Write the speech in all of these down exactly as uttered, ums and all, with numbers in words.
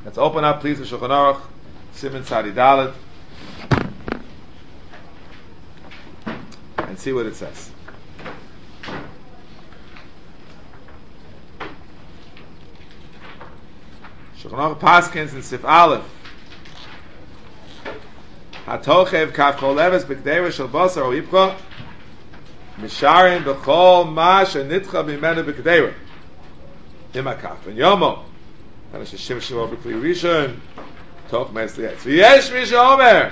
Let's open up, please, the Shulchan Aruch, Siman Tzadi Dalet, and see what it says. Shulchan Aruch Paskins in Sif Aleph. Hatochev kaf kol leves b'kdeira shel basar o ipcha misharin b'chol ma shenitcha b'menu b'kdeira imakaf and yomo and sheshim shemo b'kli rishon toch mesliet v'yesh mi sheomer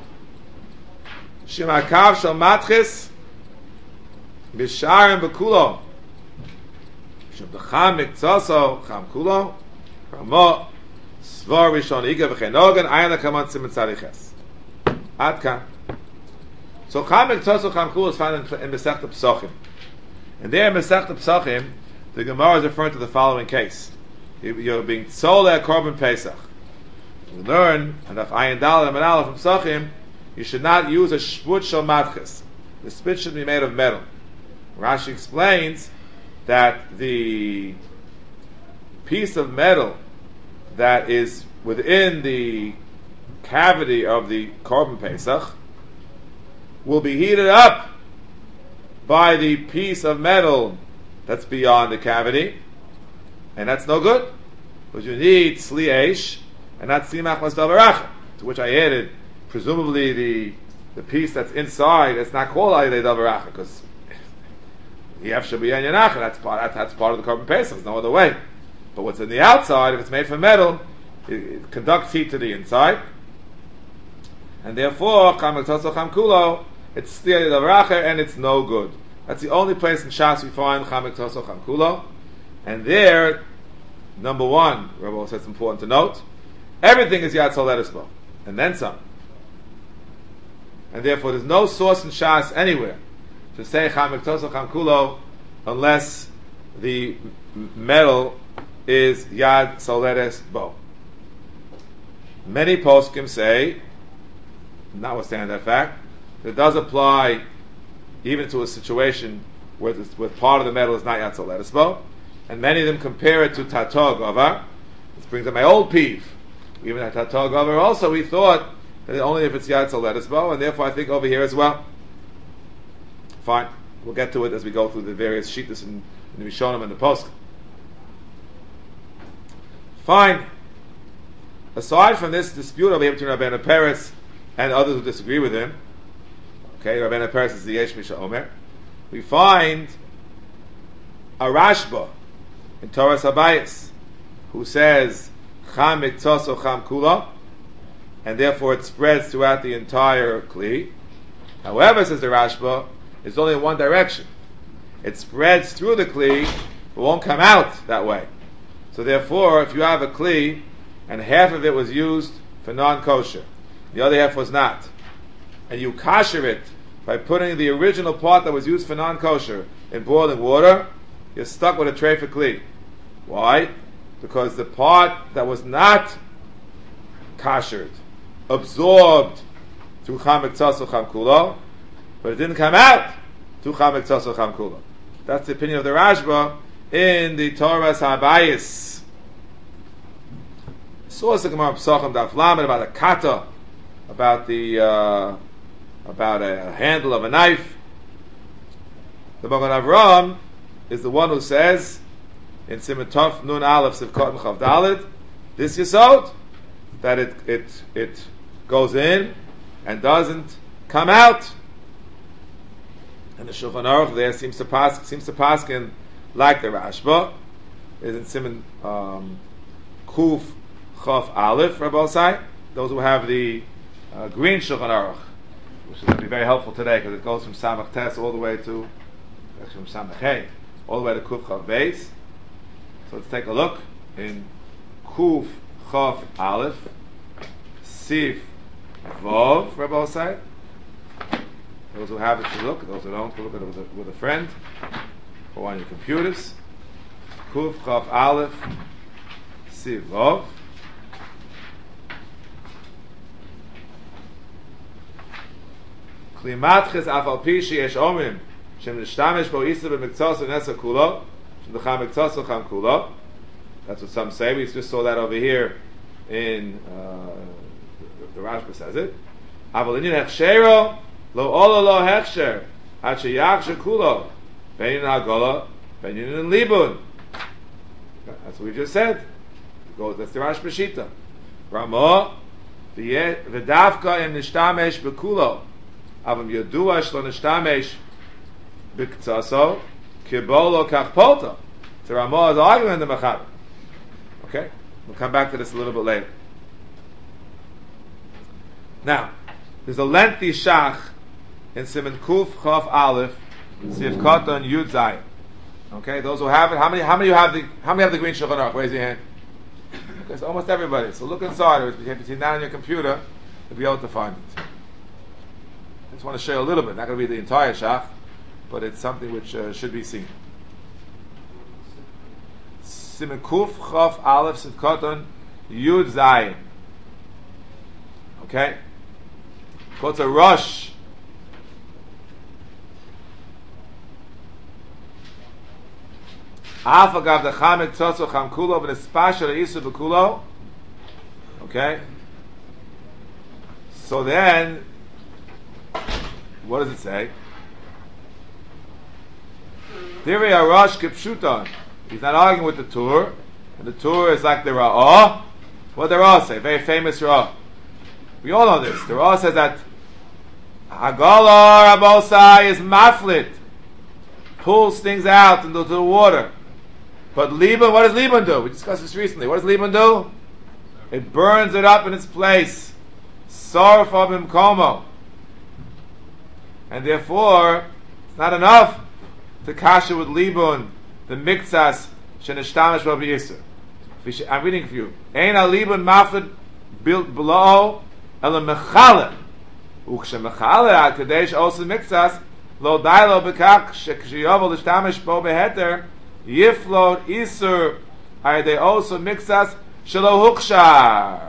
shemakav shel matchis misharin b'kulo shem b'cham mikzaso cham kulo ramo svar rishon iga v'chenogan ayin lakaman siman tzadiches. Adkan. So Cham Mikzaso Cham Kulo is found in, in Masechta Pesachim, and there in Masechta Pesachim, the Gemara is referring to the following case: you're being sold at Korban Pesach. We learn, and if Ayin Dal and Manala from Pesachim, you should not use a shvut shel matchis. The spit should be made of metal. Rashi explains that the piece of metal that is within the cavity of the Korban Pesach will be heated up by the piece of metal that's beyond the cavity, and that's no good, because you need Sli Eish and not Simach Masdal Baracha, to which I added presumably the the piece that's inside. It's not called Ayidei Dal Baracha because Yef Shabiyan Yanach, that's part that's part of the Korban Pesach. There's no other way. But what's in the outside, if it's made from metal, it, it conducts heat to the inside. And therefore, Cham Mikzaso Cham Kulo, it's Stiyah Davaracher, and it's no good. That's the only place in Shas we find Cham Mikzaso Cham Kulo. And there, number one, Rabbi says it's important to note, everything is Yad Sol Eresbo, and then some. And therefore, there's no source in Shas anywhere to say Cham Mikzaso Cham Kulo unless the metal is Yad Sol Eresbo. Many poskim say, notwithstanding that fact, it does apply even to a situation where, where part of the metal is not Yad Sol Eresbo, and many of them compare it to Tato Govar. This brings up my old peeve. Even at Tato Govar also, we thought that only if it's Yad Sol Eresbo, and therefore I think over here as well. Fine, we'll get to it as we go through the various shittas in, in the Rishonim and the Poskim. Fine. Aside from this dispute over here between Rabbeinu Peretz and others who disagree with him, okay, Rabbeinu Peretz is the Yesh Misha Omer, we find a Rashba in Torah Sabayis who says Cham Mikzaso Cham Kulo, and therefore it spreads throughout the entire Kli. However, says the Rashba, it's only in one direction. It spreads through the Kli, but won't come out that way. So therefore, if you have a Kli and half of it was used for non-kosher, the other half was not, and you kasher it by putting the original part that was used for non-kosher in boiling water, you're stuck with a treifa kli. Why? Because the part that was not kashered absorbed through Cham Mikzaso Cham Kulo, but it didn't come out through Cham Mikzaso Cham Kulo. That's the opinion of the Rashba in the Torah Sabayis. Source the Gemara Pesachim Daf Lamed about a kata, about the uh, about a handle of a knife. The Magen Avraham is the one who says in Siman Tov Nun Aleph Sivkot and Chav Daled, this Yesod, that it it it goes in and doesn't come out. And the Shulchan Aruch there seems to pass seems to paskin like the Rashba is in Siman um, Kuf Chav Aleph Rabbi Sai. Those who have the Uh, green Shulchan Aruch, which is going to be very helpful today because it goes from Samach Tes all the way to, actually from Samach Hey, all the way to Kuf Chav Beis. So let's take a look in Kuf Chav Aleph, Sif Vov, Rabbi Osai. Those who have it to look, those who don't, look at it with a, with a friend or on your computers. Kuf Chav Aleph, Sif Vov. Klimatches afal pi sheyesh omrim shem nishtamish bo isur b'mikzaso nesa kulo shem d'cham mikzaso cham kulo. That's what some say. We just saw that over here in uh, the, the Rashba says it. Aval inyan hechshero lo olo lo hechsher ad sheyachsher kulo bein hagola bein in libun. That's what we just said. Go. That's the Rashba shita. Rama v'davka im nishtamesh bekulo avam yadua shlo nishtamesh b'ktsaso kibolo kachpolta. So Rama is arguing the Mechaber. Okay, we'll come back to this a little bit later. Now, there's a lengthy shach in Siman Kuf Chaf Aleph, Sif Katan Yud Zayin. Okay, those who have it, how many? How many you have the? How many have the green Shulchan Aruch? Raise your hand. Okay, it's almost everybody. So look inside, or between that and your computer, you'll be able to find it. I just want to show you a little bit. Not going to be the entire shach, but it's something which uh, should be seen. Siman Kuf Chaf Aleph Sif Katan Yud Zayin. Okay, quotes a rush. Afagav the chamek tzotzo cham kulo v'nespasha leisu b'kulo. Okay. So then, what does it say? Direi Arash kipshuton. He's not arguing with the Tur, and the Tur is like the Ra'ah. What the Ra'ah say? Very famous Ra'ah. We all know this. The Ra'ah says that Hagala Rabosai is maflit, pulls things out into the water. But Liban, what does Liban do? We discussed this recently. What does Liban do? It burns it up in its place. Sarf abim komo. And therefore, it's not enough to kasha with Liban, the miktsas, shenishtamish b'abi yisur. I'm reading for you. Ein al-Liban maflid built below, ela mechaleh. Ukshe mechaleh al-kadesh also miktsas, lo dailo bekach, shekshiyovol ishtamish bo beheter, Yiflot Isur are they also mixas Shelo Hukshar.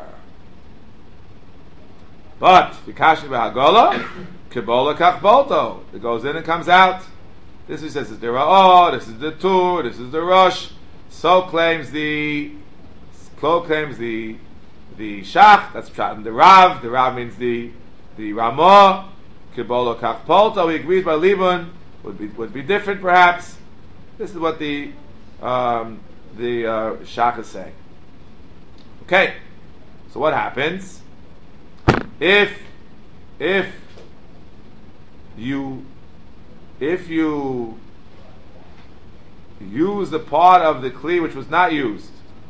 But Vikashi Bahagola Kibola Kachbolto. It goes in and comes out. This he says is the Ra'ah, this is the Tur, this is the Rush. So claims the so claims the the Shach, that's the Rav, the Rav means the the Ramah, Kibola Kachbolto. He agrees by Liban would be would be different perhaps. This is what the um, the uh, Shach is saying. Okay, so what happens if if you if you use the part of the Kli which was not used?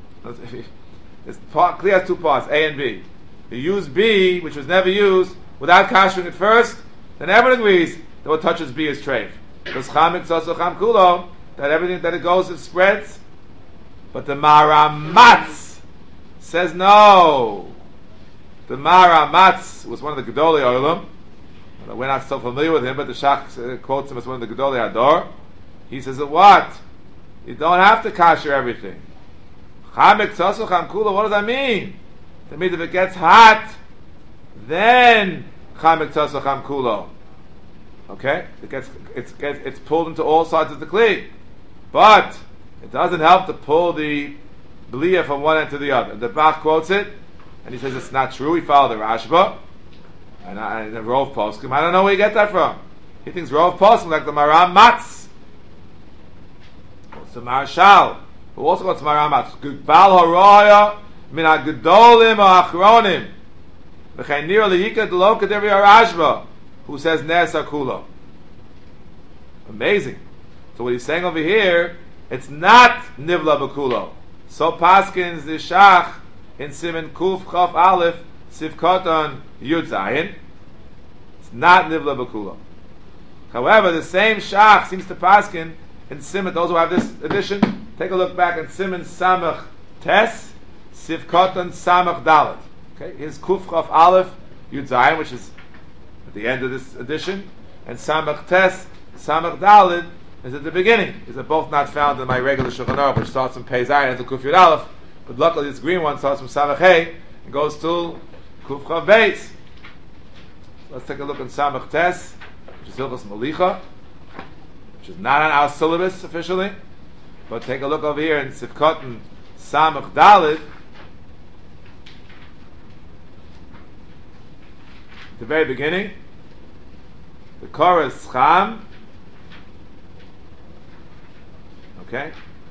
This part, Kli has two parts, A and B. You use B, which was never used, without kashering it first, then everyone agrees that what touches B is treif. Because chamik tzoso cham kulo, that everything that it goes, it spreads. But the Maramatz says no. The Maramatz was one of the Gedolei Olam. We're not so familiar with him, but the Shach quotes him as one of the Gedolei Hador. He says that what? You don't have to kasher everything. Chamik tzoso cham kulo, what does that mean? That means if it gets hot, then chamik tzoso cham kulo. Okay? It gets, it's, gets, it's pulled into all sides of the Kli. But it doesn't help to pull the B'liya from one end to the other. The Bach quotes it, and he says it's not true. He followed the Rashba, and, I, and the Rov Poskim. I don't know where you get that from. He thinks Rov Poskim like the Maram Matz. It's the Marshal, who also goes to Maram Matz. Gbal Horoya min ha-gedolim ha-achronim. V'chein nir lehika d'lo k'devi ha-Rashba, who says Nes HaKulo. Amazing. So what he's saying over here, it's not Nivla B'Kulo. So Paskins the Shach in Siman Kuf Chaf Aleph Sivkoton Yud Zayin. It's not Nivla B'Kulo. However, the same Shach seems to Paskin in Siman, those who have this edition, take a look back in Siman Samach Tes, Sivkoton Samach Dalet. Okay, here's Kuf Chaf Aleph Yud Zayin, which is at the end of this edition, and Samach Tes, Samach Dalet is at the beginning. These are both not found in my regular Shulchan Aruch, which starts from Pei Zayin and to Kuf Yud Aleph. But luckily, this green one starts from Samach Hey and goes to Kuf Chav Beis. Let's take a look in Samach Tes, which is Hilchos Malicha, which is not on our syllabus officially. But take a look over here in Sivkoton Samach Dalet. the very beginning. The Korah is Cham. Okay.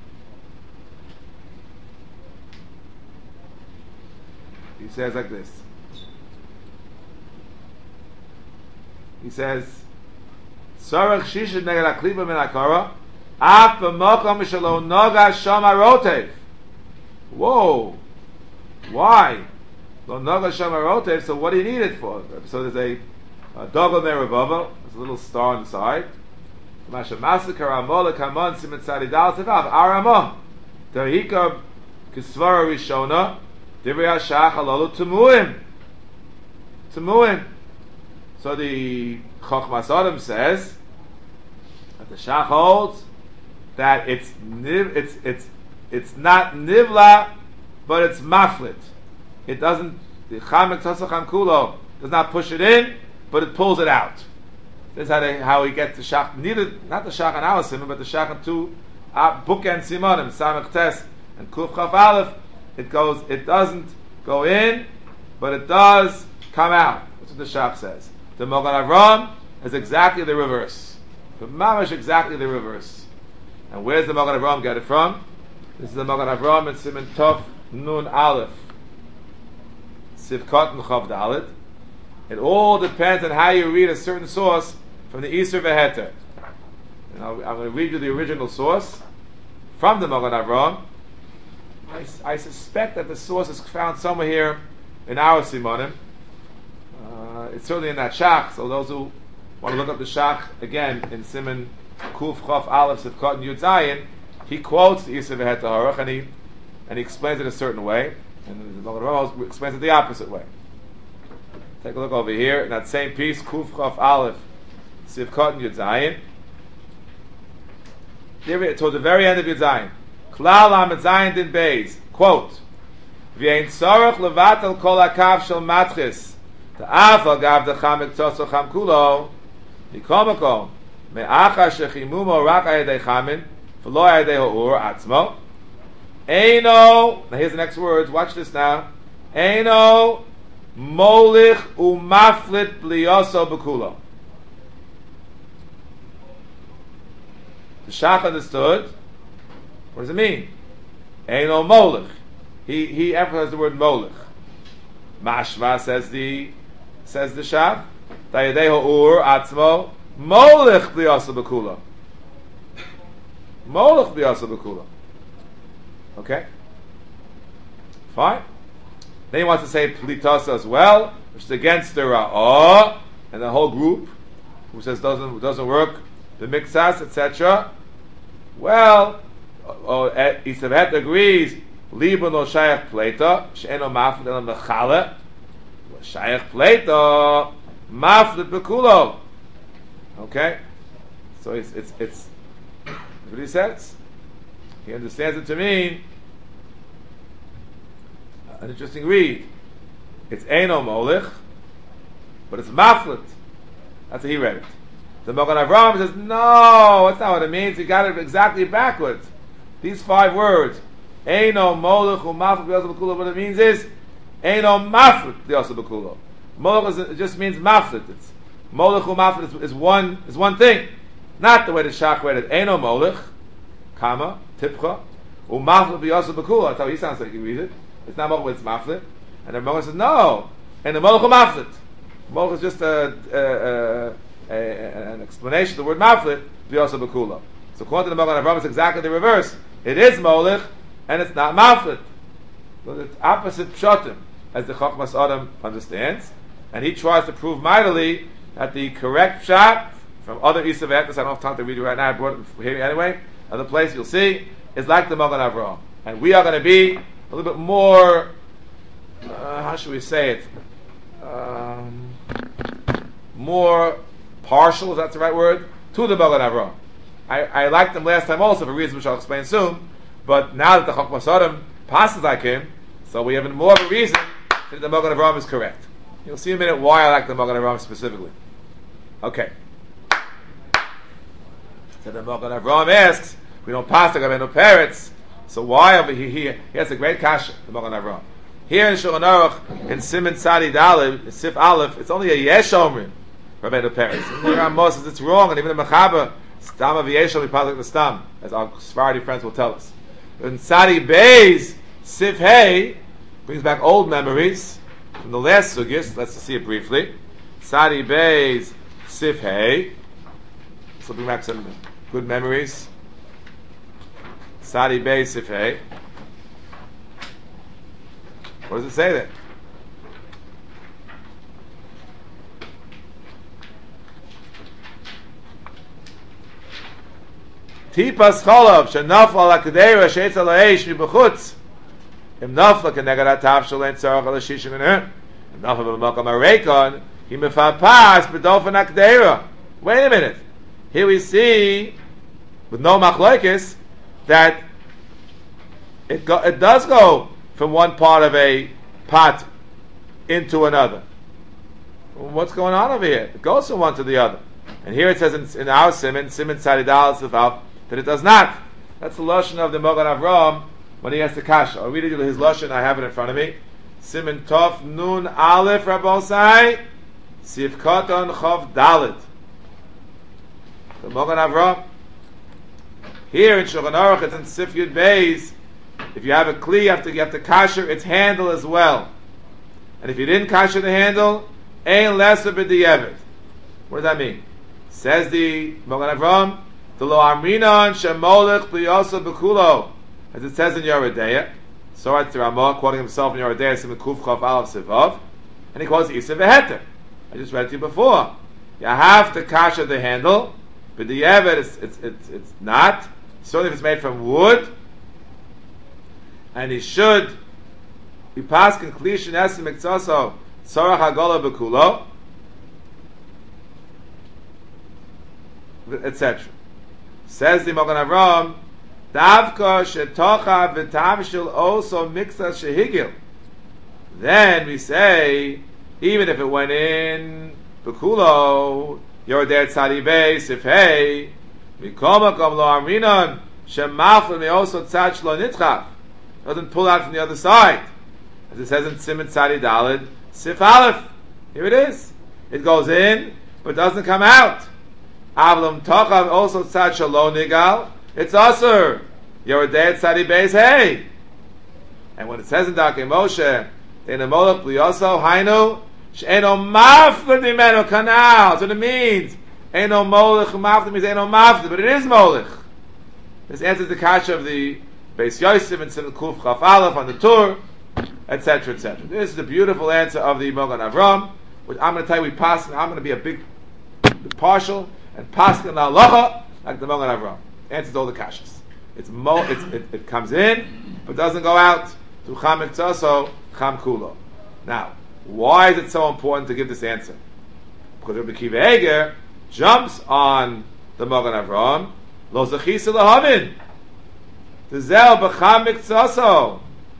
He says like this. He says, Sarach Shishid Neged HaKlipa Min HaKorah Af B'mokom Shelo Noga Shama Rotev. Whoa. Why? Lo Noga Shama Rotev, so what do you need it for? So there's a, a Dogel Merevava, there's a little star on the side. Masha Massacre Amola Kamon Simet Sadidal Tevav Aramo. Tahika Kisvara Rishona Divrei HaShach Halolu Temuim. Temuim. So the Chochmas Adam says that the Shach holds that it's niv, it's it's it's not nivla, but it's maflit. It doesn't the Chamek Tosacham Kulo does not push it in, but it pulls it out. This is how they, how we get the Shach. Neither not the Shach and our simon, but the Shach and two uh, bookend simonim Samech Tes and Kuf Chaf Aleph. It goes. It doesn't go in, but it does come out. That's what the Shach says. The Mogan Avram is exactly the reverse. The Mamash exactly the reverse. And where does the Mogan Avram get it from? This is the Mogan Avram in Siman Tov Nun Aleph. Sivkot and Chav Dalet. It all depends on how you read a certain source from the Isur Veheter. And I'll, I'm going to read you the original source from the Mogan Avram. I, I suspect that the source is found somewhere here in our Simonim. Uh, it's certainly in that Shach, so those who want to look up the Shach again in Siman Kuf Chof Aleph Sivkot and Yud Zayin, he quotes the Isur Vehet Harach and he and he explains it a certain way, and the Magen explains it the opposite way. Take a look over here in that same piece, Kuf Chof Aleph Sivkot and Yud Zayin. Towards the very end of Yud Zayin, Klal Lamed Zayin Din Beis, quote, V'ein tzorach levatel kol hakav shel matchis Ta'afal gav the Chamek Tzotzo Cham Kulo Nikomakom Me'acha shechimumo rak ayedei Chamin V'lo ayedei Ha'ur Atzmo Eino, now here's the next words, watch this now. Eino Molich Umaflit Blioso Bekulo. The Shach understood. What does it mean? Eino Molich. He he emphasized the word Molich. Mashma says the says the Shach. Dayadeho ur atzmo molich bliyasa b'kula. Molich bliyasa b'kula. Okay, fine. Then he wants to say plitasa as well, which is against the ra'ah and the whole group who says doesn't doesn't work. The mixas, et cetera. Well, oh, Isavet agrees. Liba no shayach pleta, she'eno maflet el mechale, shayach pleta, maflet bekulo. Okay, so it's it's it's what he says. He understands it to mean an interesting read. It's eno molich, but it's maflet. That's how he read it. The Mogan Avram says, no, that's not what it means. He got it exactly backwards. These five words. Eino molech umaflet b'yasa b'kulo. What it means is Eino maflet b'yasa b'kulo. Molech it just means maflet. It's molech umaflet is, is one is one thing, not the way the Shach read it. Eino molech, comma tipcha umaflet b'yasa b'kulo. That's how he sounds like he reads it. It's not molech, it's maflet. And the Molech says no. And the molech umaflet. Molech is just a, a, a, a an explanation of the word maflet b'yasa b'kulo. So according to the Mogan Avram, it's exactly the reverse. It is molech. And it's not maflet. So it's opposite pshatim, as the Chochmas Adam understands. And he tries to prove mightily that the correct pshat from other Isav Etis, I don't have time to read it right now, I brought it here anyway, other place you'll see, is like the Mogan Avraham. And we are going to be a little bit more, uh, how should we say it, um, more partial, if that's the right word, to the Mogan Avraham. I, I liked them last time also for reasons which I'll explain soon. But now that the Chochmas Adam passes like him, so we have more of a reason that the Mogan Avraham is correct. You'll see in a minute why I like the Mogan Avraham specifically. Okay. So the Mogan Avraham asks, we don't pass the Gabenu Peretz, so why over here? He, he has a great kasha, the Mogan Avraham. Here in Shulchan Aruch, in Siman Tzadi Daled, Sif Aleph, it's only a Yesh Omrim, Rabbeinu Peretz. And the Rambam says it's wrong, and even the Mechaber, Stam of Yesh Omrim, Pasuk the Stam, as our Sephardi friends will tell us. In Tzadi Beis, Sif Hey, brings back old memories from the last Sugis. Let's see it briefly. Tzadi Beis, Sif Hey. So bring back some good memories. Tzadi Beis, Sif Hey. What does it say there? Tipas cholav shenafal akadeira sheitz al ha'esh mibachutz im nafla kenegad hatav shel ein tzarach al hashish minher im nafla b'makam hareikon he mefapas b'dofen akadeira. Wait a minute. Here we see with no machlokes that it go, it does go from one part of a pot into another. What's going on over here? It goes from one to the other. And here it says in, in our Siman, Siman Tzadidal Sifal, that it does not. That's the Lashon of the Mogan Avram when he has the Kasha. I'll read you his Lashon, I have it in front of me. Siman Tov Nun Aleph Rabbosai Sif Koton Chov Dalet. The Mogan Avram. Here in Shulchan Aruch, it's in Sif Yud Beis. If you have a kli, you have to you have to kasher its handle as well. And if you didn't kasher the handle, ein lesser b'di'evet. What does that mean? Says the Mogan Avram, the lo amrinon shemolech b'yoso b'kulo, as it says in Yoredeya. So it's the Ramah quoting himself in Yoredeya, Siman Kuf Chav Aleph Sivav, and he quotes Isa v'heter. I just read it to you before. You have to kasher the handle, b'di'evet it's, it's it's it's not. Certainly if it's made from wood. And he should be past conclusion esim mikzaso tzorach hagola bekulo, et cetera. Says the Mogan Avram, davka shetocha v'tavshil also mixas shehigil. Then we say, even if it went in bekulo, you're there tzadi beis if hey mikomakom lo amrinon shemafle me also tzad shlo nitchav. Doesn't pull out from the other side, as it says in Siman Tzadi Daled Sif Aleph. Here it is. It goes in, but doesn't come out. Avlam Tochav also Tzad Shalom Nigal. It's Asur. You're dead Tzadi Beis Hey. And when it says in Darkei Moshe, in the Molech Liyoso Hainu She'eno Mafle Dimeno Kanal. That's what it means. Eno Molech Mafle means Eno Mafle, but it is Molech. This answers the kasha of the Beis Yosef and Siman Kuf Chaf Aleph on the tour, et cetera, et cetera. This is the beautiful answer of the Mogan Avram, which I'm going to tell you we pass. I'm going to be a big, big partial and pass in halacha like the Mogan Avram. Answers all the kashas. It's mo. It's, it, it comes in, but doesn't go out. To Cham Mikzaso Cham Kulo. Now, why is it so important to give this answer? Because Rabbi Akiva Eger jumps on the Mogan Avram. Lo zechisa lahavin. The zel b'cham mikzaso.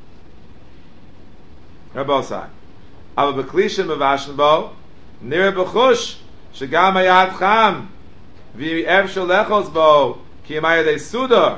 Rabosai. Ava b'klisha mevashin bo. Nira b'chush. Shagam hayad cham. V'ev sholechos bo. Ki yamaya de suda.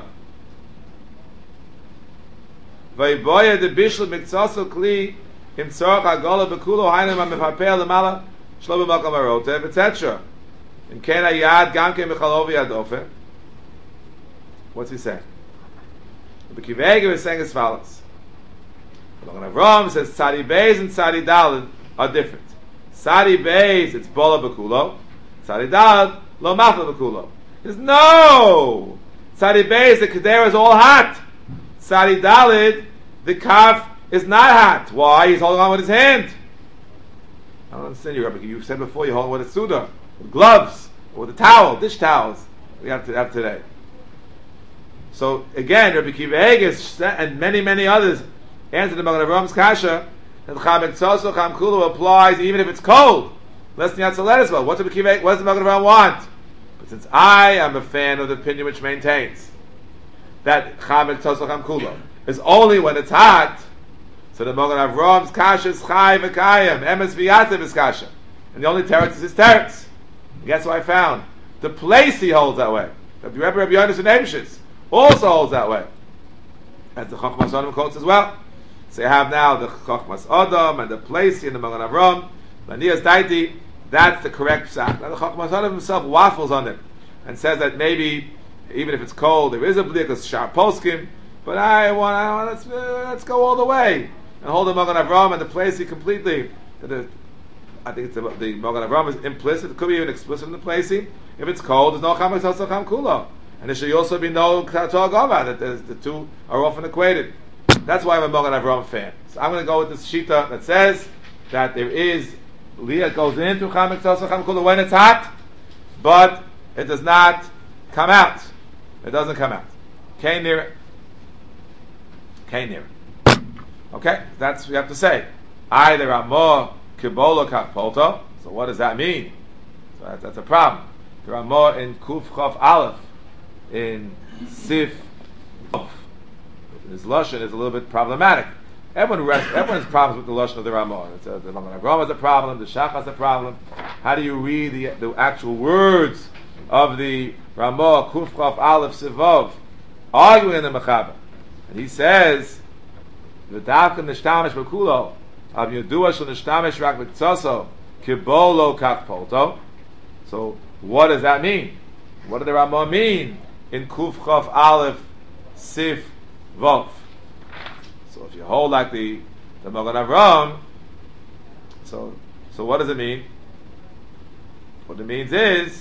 V'yiboya de bishul mikzaso kli. Im tzorach agola b'kulo. Hainam ha-mefapeh l'mala. Shlo b'makam harotev. et cetera. Im ken hayad gam ken b'chalovi adofe. What's he saying? The Akiva Eger is saying as follows. The Mogan Avram says Tzadi Beis and Tzadi Daled are different. Tzadi Beis, it's Bola Bekulo. Tzadi Daled, Lo Mafla Bekulo. There's no! Tzadi Beis, the Kedera is all hot. Tzadi Daled, the Kaf is not hot. Why? He's holding on with his hand. I don't understand you, Rabbi. You said before you're holding with a Suda, with gloves, or with a towel, dish towels we have to have today. So again, Rabbi Akiva Eger and many, many others answer the Mogan Avram's kasha that Cham Mikzaso Cham Kulo applies even if it's cold. Less than Yatzalet as well. What's Rabbi Akiva Eger, what does the Mogan Avram want? But since I am a fan of the opinion which maintains that Cham Mikzaso Cham Kulo is only when it's hot, so the Mogan Avram's kasha is Chai V'Kayim, Emes V'Yatev is kasha. And the only teretz is his teretz. Guess what I found? The place he holds that way. Rabbi Rebbe Rabbi Yonis and Eibshitz also holds that way, as the Chochmas Sonim quotes as well. So you have now the Chochmas Adam and the place in the Magen Avram, Lanias Daiti. That's the correct psak. Now the Chochmas Adam himself waffles on it and says that maybe even if it's cold, there is a blik of Shar Poskim. But I want, I want let's uh, let's go all the way and hold the Magen Avram and the place completely. The, I think it's the, the Magen Avram is implicit. It could be even explicit in the placing. If it's cold, there's no chametz also cham kulo, and there should also be no k'tagava. That there's, the two are often equated. That's why I'm a Magen Avram fan. So I'm going to go with this shita that says that there is Leah goes into chametz also cham kulo when it's hot, but it does not come out. It doesn't come out. Came near it. Came near it. Okay, that's what you have to say. Either Ramah Kibola Kakpolto. So what does that mean? So that, that's a problem. The Ramah in Kuf Chof Aleph in Sif Of. His lashon is a little bit problematic. Everyone rest, everyone has problems with the lashon of the Ramah. It's a, the Magen Avram is a problem. The Shach has a problem. How do you read the, the actual words of the Ramah Kuf Chof Aleph Sivov arguing in the Mechaber? And he says, "V'davka nishtamish b'kulo, av yedua shel nishtamish rak b'ktsoso, kibolo kach polto." So, what does that mean? What does the Ramah mean in Kuf Chav Aleph Sif Vov? So, if you hold like the the Magen Avram, so so what does it mean? What it means is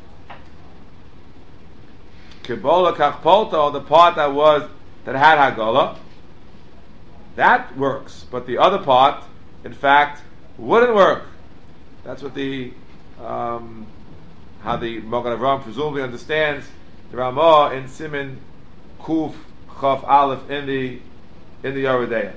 kibolo kach polto, the part that was that had Hagala, that works, but the other part, in fact, wouldn't work. That's what the um, how the Magen Avram presumably understands the Ramah in Siman Kuf Chaf Aleph in the in the Yoredeya.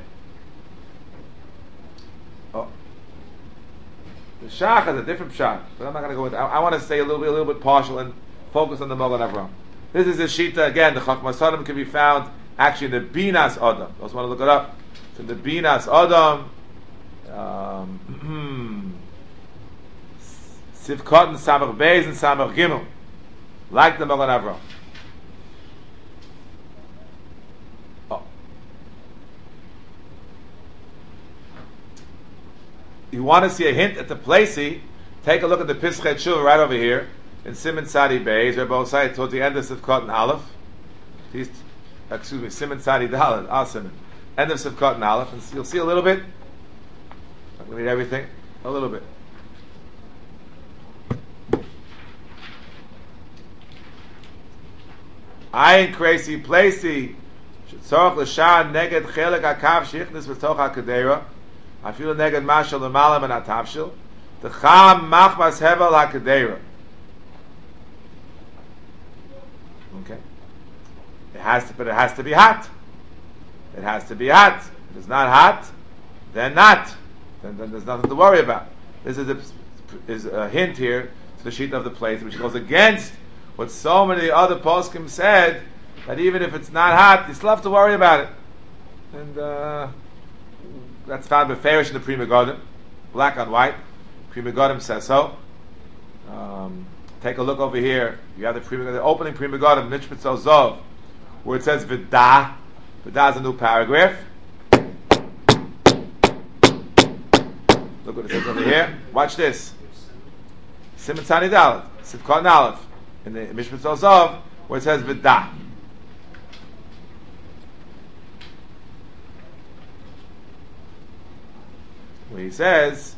Oh. The Shach has a different Shach, but I'm not going to go with. I, I want to stay a little bit, a little bit partial and focus on the Magen Avram. This is a shita again. The Chachmas Adam can be found actually in the Binas Adam. I just want to look it up. It's in the Binas Adam. Um, Sivkot and Samach Beis and Samach Gimel. Like the Magen Avram. Oh. You want to see a hint at the placey? Take a look at the Pischei Tshuva right over here in Siman Sadi Beis. They're both sides towards the end of Sivkot and Aleph. These excuse me, Siman Sadi Dalet, Al Siman. End of Sivkot and Aleph, and you'll see a little bit. I'm going to read everything, a little bit. Ayin Kresi Placey, Shetzorach L'Shan Neged Chelek HaKav Shichnis V'toch HaKadera, Afilu Neged Mashal L'Malam and HaTavshil, T'cham Machmas Hevel HaKadera. Okay. It has to, but it has to be hot. It has to be hot. If it's not hot, then not. Then, then there's nothing to worry about. This is a, is a hint here to the sheet of the place, which goes against what so many other poskim said, that even if it's not hot, you still have to worry about it. And uh, that's found by Farish in the Pri Megadim, black on white. Pri Megadim says so. Um, take a look over here. You have the, Pri Megadim, the opening Pri Megadim, Nishmitz Zov, where it says Vidah. Vidah is a new paragraph. Look what it says over here. Watch this. Siman Tani Dalet, Sivkot and Aleph, in the Mishpat Zov, where it says Vidah. Where he says,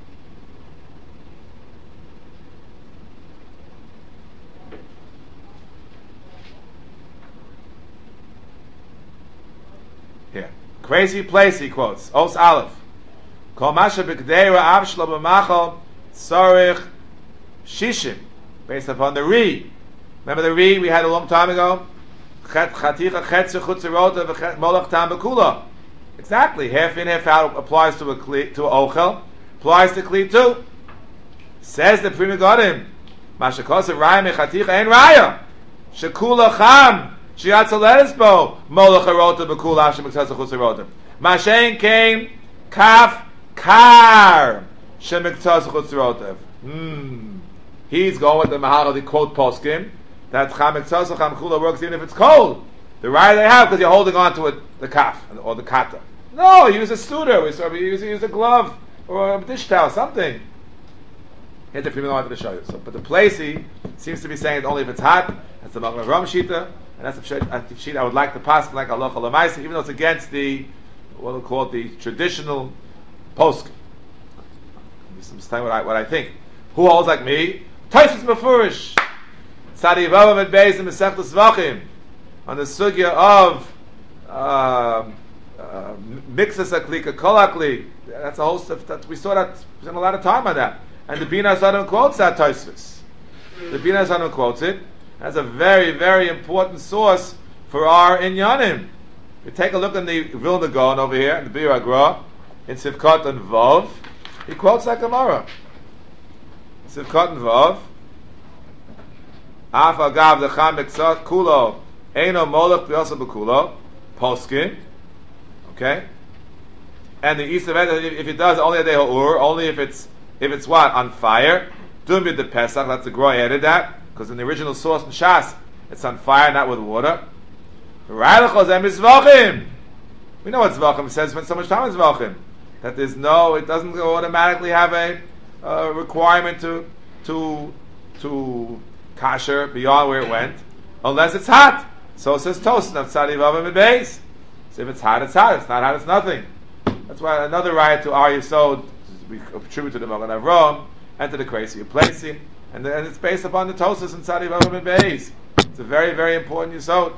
here, crazy place, he quotes, Os Aleph. Kol masha b'kdeira avshlo b'machal tzarich shishim, based upon the Ri. Remember the Ri we had a long time ago? Chet chaticha chetzu chutzerota v'molach tam b'kula. Exactly, half in, half out applies to a kli, to a ochel, applies to kli too. Says the Pri Megadim, masha kosa raya mechaticha ein raya, shekula cham, shiatza letisbo, molach harota b'kula ashem b'ktetza chutzerota. Mashen came kaf kar shemiktas chutzrotev. Hmm. He's going with the Mahal, the quote poskim that chamiktas cham kula works even if it's cold. The right they have because you're holding on to it, the kaf or the kata. No, use a suitor. We saw use use a glove or a dish towel, something. Hit the female wanted to show you. So, but the Placey seems to be saying it only if it's hot. That's the Magen Avraham Shita, and that's the sheet I would like to pass like Allah Lamaisa, even though it's against the what we call it, the traditional post. Some time what I what I think. Who holds like me? Taisus Mefurish. Tzadi Vavam and Beis and Mesechtes Vachim on the sugya of uh, uh, mixes aklika kolakli. That's a whole stuff that we saw that we spent a lot of time on that. And the Bina Sadam quotes that Taisus. The Bina Sadam quotes it as a very very important source for our inyanim. We take a look in the Vilna Gaon over here in the Bir Agra in Sivkot and Vav. He quotes that Gemara. Sivkot and Vav. Af agav lecha miksat kulo eino molech b'yosa b'kulo poskin. Okay, and the east of it, if it does only a day ha'ur, only if it's if it's what on fire. Dum b'd the Pesach. That's the Groy added that because in the original source in Shas it's on fire, not with water. We know what Zvachim says. Spend so much time on Zvachim that there's no, it doesn't automatically have a uh, requirement to to to kasher beyond where it went, unless it's hot. So it says toast of tzadi vavim and beis. So if it's hot, it's hot. It's not hot, it's nothing. That's why another riot to our Yisod we attribute to the Magen Avraham and to the crazy Placey, and, and it's based upon the toast and tzadi vavim and beis. It's a very very important Yisod.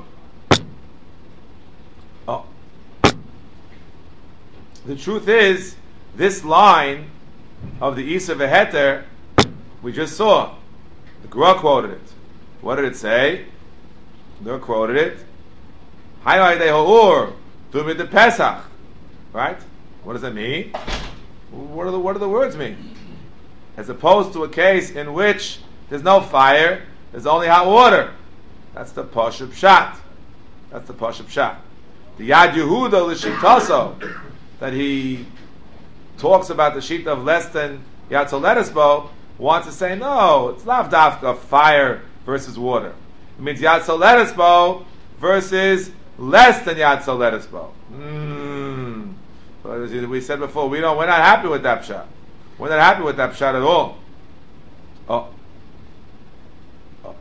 Oh. The truth is, this line of the Isa Veheter, we just saw. The Gra quoted it. What did it say? The Gra quoted it. Hayai de Ha'ur, Tumid de Pesach. Right? What does that mean? What do the, what do the words mean? As opposed to a case in which there's no fire, there's only hot water. That's the Pashup Pshat. That's the Pashup Pshat. The Yad Yehuda l'shitaso that he talks about the sheet of less than Yad Soletisbo wants to say no, it's not dafka fire versus water. It means Yad Soletisbo versus less than Yad Soletisbo. Mm. But as we said before, we don't. We're not happy with that pshat. We're not happy with that pshat at all. Oh. oh.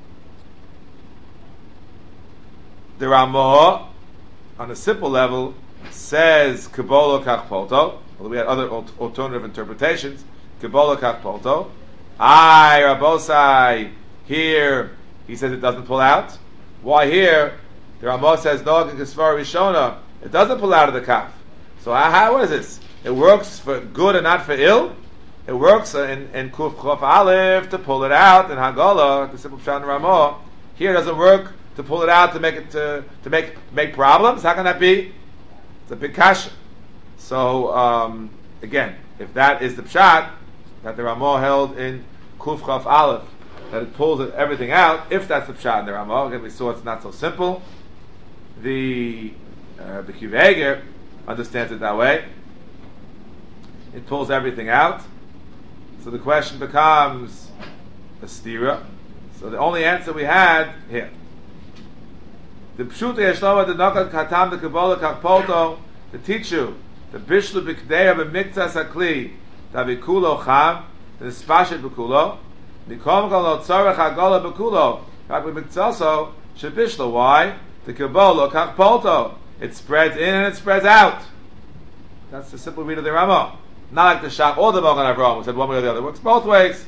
The Ramah, on a simple level, says Kabbalah Kach Polto. Although we had other alternative interpretations. Kabbalah Kach Polto. I Rabosai. Here he says it doesn't pull out. Why here? The Ramah says no Kisvar Rishona. It doesn't pull out of the kaf. So how what is this? It works for good and not for ill. It works in in Kuf Chof Aleph to pull it out in Hagala, the simple pshat in Ramah. Here it doesn't work to pull it out to make it to, to make make problems. How can that be? It's a big kasha. So um, again, if that is the pshat that the Ramah held in Kuf Chof Aleph, that it pulls it, everything out. If that's the pshat in the Ramah, again we saw it's not so simple. The uh, the Kiveger understands it that way. It pulls everything out. So the question becomes a stira. So the only answer we had here. The Pshuta Yeshloma the Nakat Katam the Kabbalah Kakpoto to teach you the Bishlu Bikdeya B'Mikta Sakli Davikulo Cham the Spashet Bikulo Nikom Galo Tzarech Hagola Bikulo Kak B'Miktaso Shebishlo. Why? The Kabbalah Kakpoto. It spreads in and it spreads out. That's the simple read of the Ramah. Not like the Shach or the Magen Avraham, who said one way or the other. It works both ways.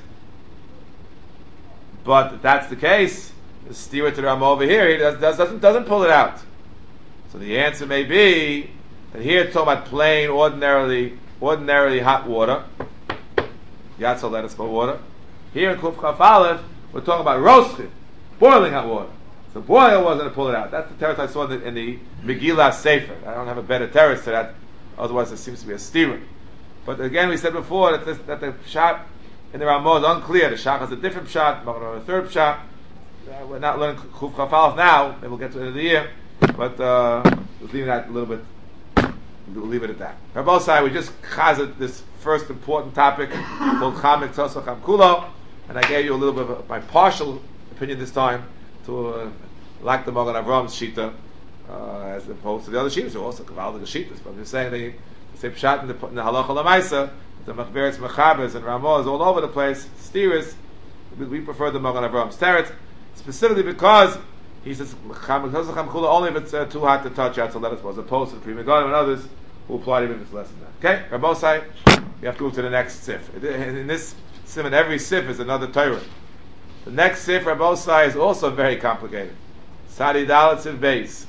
But if that's the case, the steer to the Ramah over here, he does, does, doesn't, doesn't pull it out. So the answer may be that here it's talking about plain, ordinarily, ordinarily hot water. Yatzel let us water. Here in Kuf Chaf Aleph, we're talking about roasted, boiling hot water. So boil wasn't to pull it out. That's the terrace I saw in the, in the Megillah Sefer. I don't have a better terrace to that. Otherwise, there seems to be a steer. But again, we said before that, this, that the shot in the Ramah is unclear. The shot has a different shot, a third shot. Uh, we're not learning Kuf Chaf Aleph now. Maybe we'll get to the end of the year. But uh, we'll leave that a little bit. We'll leave it at that. Rabosai, we just chazed this first important topic called Chamek Toso Cham Kulo, and I gave you a little bit of a, my partial opinion this time to uh, like the Magen Avraham Shita uh, as opposed to the other shittas, who also kavaldik shittas. But I'm just saying they say pshat in the, in the halacha lamaisa, the machberetz mechabes and Ramah all over the place. Steers, we, we prefer the Magen Avraham Steretz, specifically because he says only if it's uh, too hot to touch out, so let us go, as opposed to the Pri Megadim and others who apply even if it's less than that. Okay, Rabosai, we have to move to the next sif. In this simon, every sif is another Torah. The next sif, Rabosai, is also very complicated. Sadi Dalet Sif Beis.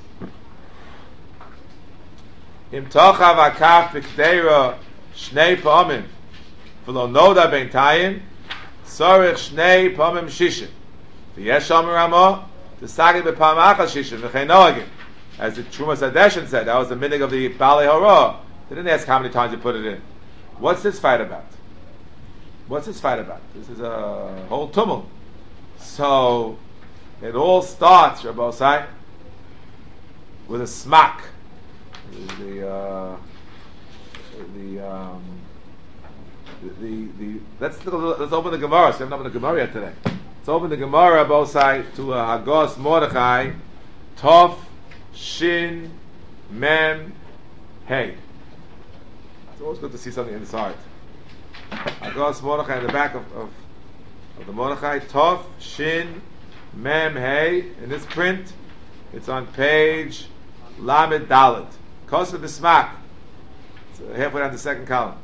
Im tochav akaf b'kdeira shnei pamim v'lo noda b'intayim sorich shnei pamim shishim v'yesh omer Ramah t'sagi b'pam achas shishim v'chein noagim. As the Trumas Adeshin said, that was the minig of the Balei Hora. They didn't ask how many times you put it in. What's this fight about? What's this fight about? This is a whole tumult. So it all starts, Rabbosai, with a smack. The uh, the um, the, the the let's look, let's open the Gemara. So we haven't opened the Gemara yet today. Let's open the Gemara, Rabbosai, to a Hagos Mordechai, Tov Shin Mem Hey. It's always good to see something inside. Hagos Mordechai in the back of, of, of the Mordechai, Tov Shin Mem Hey. In this print, it's on page Lamed Dalet. Kosev Bismak. It's halfway down the second column.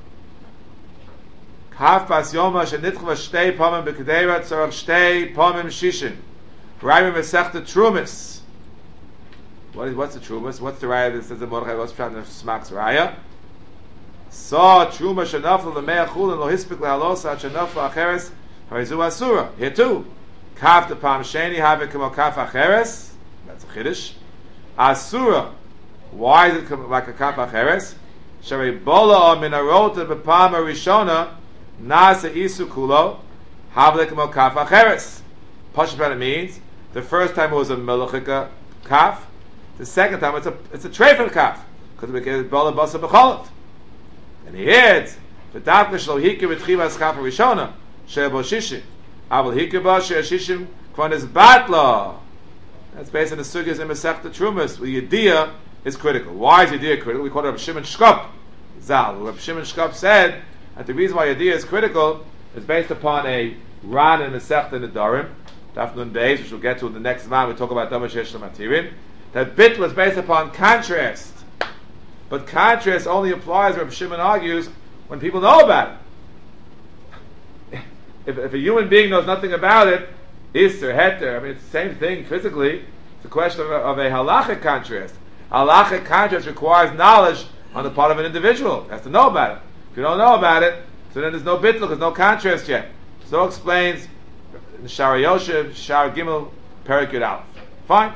Kaf Bas Yoma Shenitchva Shtei Pomim B'Kedera Tzorach Shtei Pomim Shishim. Raimim Mesechta Trumis. What is what's the Trumis? What's the raya that says the Mordechai was trying to smack's raya? Saw Truma Shenafel the Mea Chulin Lo Hispik Le'alosa Shenafel Acheres Harizu Asura. Here too. Kaf the Pam Sheni Have Kemo Kaf Acheres. That's a Chiddush. Asura. Why is it like a Kaf Acheres? Shere Bola or Minarota B'Pam Rishona Nasa Isu Kulo Have Kemo Kaf Acheres. Pashpat means the first time it was a Melachika Kaf. The second time it's a it's a treifel kaf because we get bola basa b'cholot. And he adds v'davka shlo hike v'tchivas kaf rishona shebo shishim aval hike ba sheshishim kvanis batla. That's based on the sugyas in Masechta Trumas. Where Yediyah is critical. Why is Yediyah critical? We call it Reb Shimon Shkop Zal. Reb Shimon Shkop said that the reason why Yediyah is critical is based upon a ran in Masechta Nedarim, Daf Nun Beis, which we'll get to in the next man. We talk about Damashesh Lamatirin. That bit was based upon contrast. But contrast only applies, Reb Shimon argues, when people know about it. If, if a human being knows nothing about it, Isser, Heter, I mean, it's the same thing physically. It's a question of a, of a halachic contrast. Halachic contrast requires knowledge on the part of an individual. He has to know about it. If you don't know about it, so then there's no bittul, there's no contrast yet. So explains in Shara Yoshev, Shara Gimel, Perik Yud Aleph. Fine.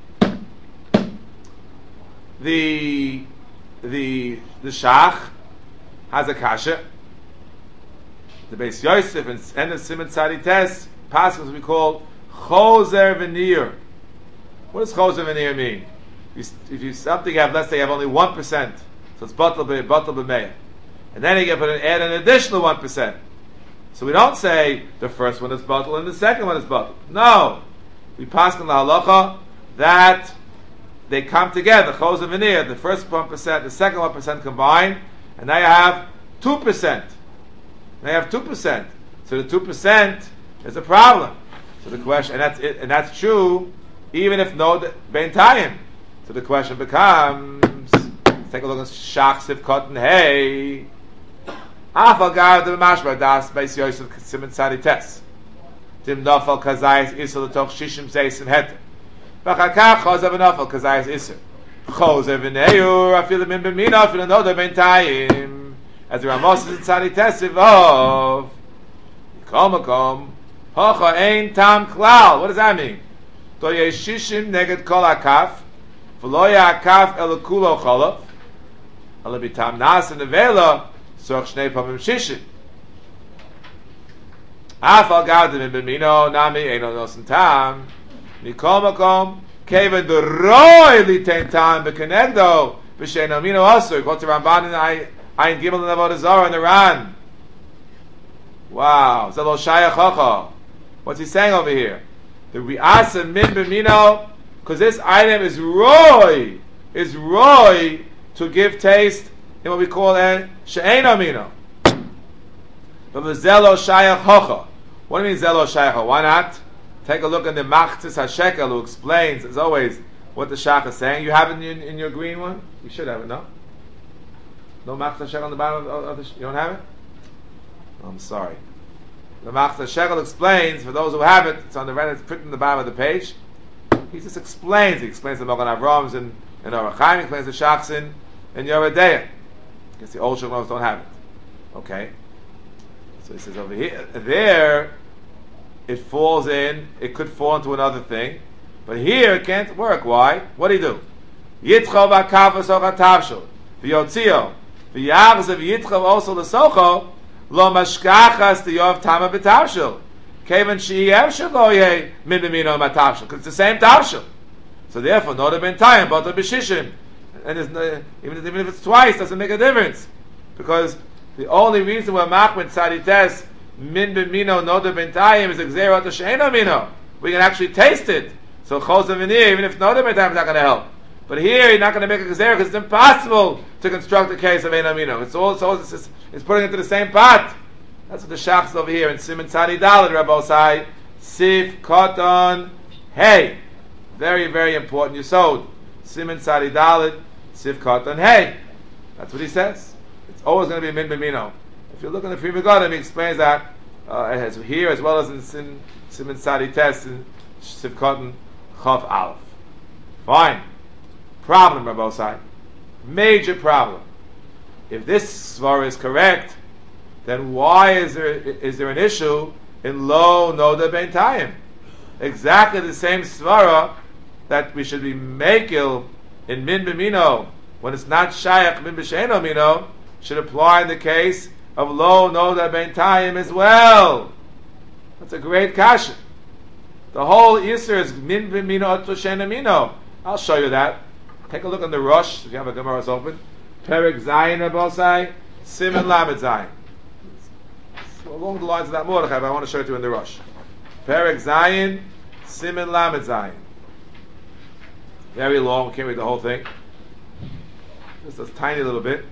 The the the Shach has a kasha. The Beis Yosef and and the Simon Tzadi Tes passages we call Choser V'Nir. What does Choser V'Nir mean? If you, if you something you have, let's say you have only one percent, so it's batal be batal b'meya, and then you get put an add an additional one percent. So we don't say the first one is batal and the second one is batal. No, we pass on the halacha that they come together, Choser V'Nir, the first one percent, the second one percent combined, and now you have two percent. Now you have two percent. So the two percent is a problem. So the question, and that's it, and that's true, even if no beintayim. So the question becomes, let's take a look at Shach Sif Cotton Hey. Afal Gar the Mashbar Das Beis Yosef Simon Tzadi Tes. Dim Nafal Kazayis Isel Toch Shishim Zeisim Heter. B'chakach Choser V'Nafal Kazayis Isel. Choser V'Neur Afil Min B'Mina Afil Anoda Beintayim. As the Ramos is in Tzadi Tes Ivov. Yikom Makom. Hocha Ein Tam Klal. What does that mean? To Yeshishim Neged Kol HaKaf. V'lo Ya'akaf El Kulo Cholof. Ala B'Tam Nas Nevela. Soch Shnei Pamim Shishim. Afal Gaudim in B'Mino Nami Eino Nosen Tam. Mikol Makom Keven the Roy Litain Tam B'Kenegdo B'Shein Amino Asur. Go to Ramban and I Ayin Gimel and Avodah Zarah in Iran. Wow, Zelo Shaya Chocho. What's he saying over here? The Ri'asa Min B'Mino because this item is roy, is roy to give taste in what we call a she'ein amino. But the zelo shayach hocha. What do you mean zelo shayach? Why not? Take a look at the Machzis HaShekel, who explains, as always, what the Shach is saying. You have it in, in your green one? You should have it, no? No Machzis HaShekel on the bottom of, of the... You don't have it? Oh, I'm sorry. The Machzis HaShekel explains, for those who have it, it's on the red, it's printed on the bottom of the page. He just explains. He explains the Magen Avrahams and, and Orach Chaim. He explains the Shachs in, in Yoreh Deah. I guess the old Shulchan don't have it. Okay? So he says over here, there... it falls in, it could fall into another thing, but here it can't work. Why? What do you do? Yitchav v'kafas ocha tavshul v'yotzio v'yachzav yitchav also l'socho lo mashkachas t'yov tama b'tavshul kevan she'yev shelo yeh min b'mino matavshul, because it's the same tavshul. So therefore, not a b'ntayim, but a b'shishim, and it's no, even, even if it's twice, doesn't make a difference, because the only reason we're machmir tzadites min b'mino noda b'ntayim is a gzera to she'ena mino. We can actually taste it. So chosav v'nir, even if noda b'ntayim is not going to help. But here you're not going to make a gzera because it's impossible to construct a case of ena mino. It's all so it's, it's putting it into the same pot. That's what the shach is over here in Siman Tzadi Daled, Rabbi Osai. Sif Koton Hey. Very, very important yesod. Siman Tzadi Daled, Sif Koton Hey. That's what he says. It's always going to be min b'mino. If you look in the Pri Megadim, he explains that uh, as here as well as in Sim, Siman Tzadi Tes in Sivkotten Chav Aleph. Fine. Problem, Rabbi Osai. Major problem. If this svara is correct, then why is there is there an issue in Lo Noda B'ntayim? Exactly the same svara that we should be mekil in Min B'mino when it's not Shayach Min B'sheino Mino should apply in the case of Lo Noda B'ntayim as well. That's a great kasha. The whole Yisr is Min B'mino Oto Sheina Mino. I'll show you that. Take a look on the Rosh, if you have a Gemara open. Perek Zayin Rabosai, Siman Lamed Zayin. So along the lines of that Mordechai, but I want to show it to you in the Rosh. Perek Zayin, Siman Lamed Zayin. Very long, we can't read the whole thing. Just a tiny little bit.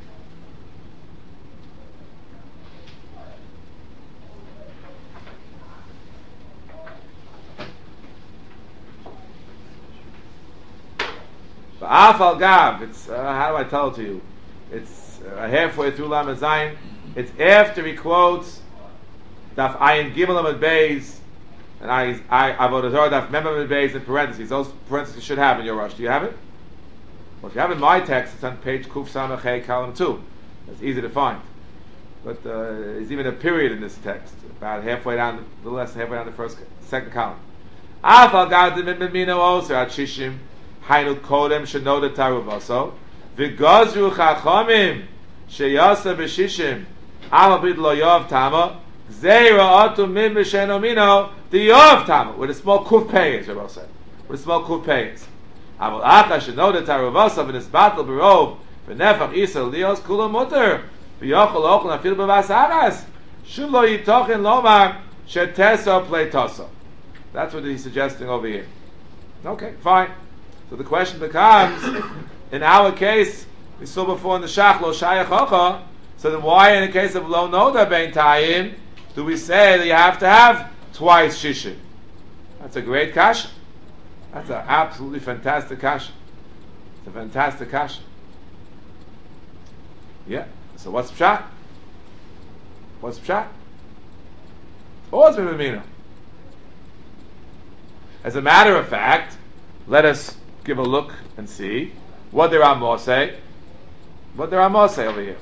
Afal Gav, it's, uh, how do I tell it to you? It's uh, halfway through Lamed Zayin. It's after he quotes Daf Ayin Gimel Lamed Beis, and I, I, Avodah Zarah Daf Mem Lamed Beis in parentheses. Those parentheses you should have in your Rosh. Do you have it? Well, if you have it in my text, it's on page Kuf Samach Hey, column two. It's easy to find. But uh, there's even a period in this text, about halfway down, a little less than halfway down the first, second column. Afal Gav Dimimino also at Shishim. Hainu kodem shenoda taruvaso v'gazru chachamim sheyasa b'shishim amabid lo yov tama zeira atu min b'sheno mino the yov tama with a small kuf payas, Rabbi said, with a small kuf payas. Aval acha shenoda taruvaso v'nisbatel b'rov v'nefach isa lios kula mutter v'yochel ochel afil b'vas aras shum lo yitochen lomar sheteso pleitoso. That's what he's suggesting over here. Okay, fine. So the question becomes, in our case, we saw before in the Shach, Lo Shayach Hocha, so then why in the case of Lo Noda B'ntayim do we say that you have to have twice Shishim? That's a great kasha. That's an absolutely fantastic kasha. It's a fantastic kasha. Yeah. So what's Pshat? What's Pshat? Always been B'mino. As a matter of fact, let us give a look and see what the Ramah say. What the Ramah say over here.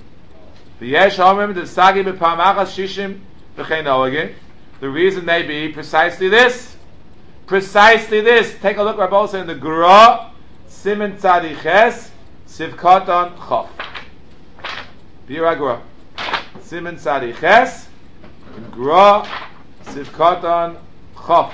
The reason may be precisely this. Precisely this. Take a look, Rabbi say in the Gra, Siman Tzadi Ches, Sivkoton Chof. Bira Gra. Siman Tzadi Ches, in Gra, Sivkoton Chof.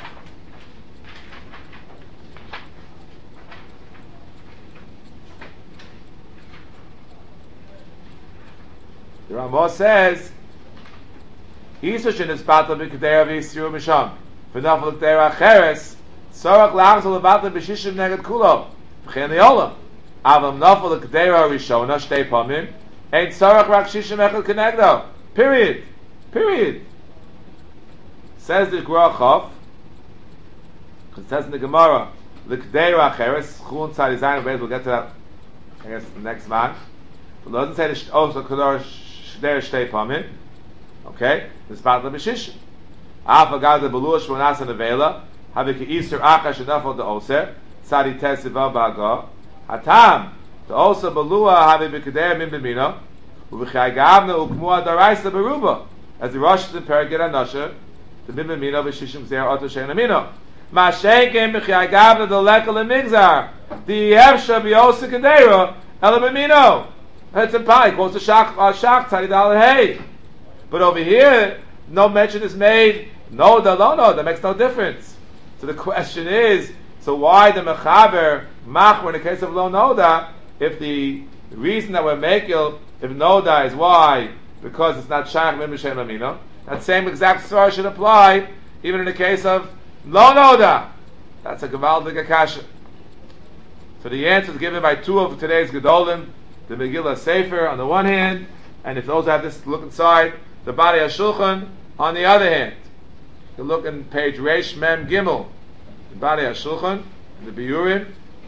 The Ramah says, "Isoshin is battle b'kedera v'yisiru misham v'nafal kedera cheres Tzorach lachzol levatla b'shishim neged kulo. V'chein ne'olam. Avam nafal l'kdeira rishona shtei pamim. Ein tzorach rak shishim echad kenegdo. Period. Period. Says the Gra Chof. It says in the Gemara, l'kdeira acheres, chulun tzadi zayin, we'll get to that, I guess, the next man. But it doesn't say the also kedar shder shtei pamim. Okay? This batla b'shishim. Af agad the belua shmonas and nevela. Have a Easter Achash enough of the Oser, Sadi Tesiva Baga, Hatam, the Oser Balua have a Bikader Min Bimino, Uvichai Gavna Ukmua Daraisa Baruba, as the Rosh in Perigid Anasha, the Min Bimino, Vishishim Zer Otto Shenamino. Mashenkim Bichai Gavna the Lekal and Migzar, the Yevsha Biosa Kadera, Elamimino. That's a pie, quotes the Shach, Shach, Tadi Dal Hey. But over here, no mention is made, no, no, no, that makes no difference. So the question is, so why the mechaber machmer in the case of lo noda? If the reason that we're making, if noda is why, because it's not shach min b'shem amino, that same exact story should apply even in the case of lo noda. That's a gevaldig akasha. So the answer is given by two of today's gedolim, the Megillah Sefer on the one hand, and if those have this look inside, the Bari HaShulchan on the other hand. You look in page Reish Mem Gimel, the Bari HaShulchan, the Biurim,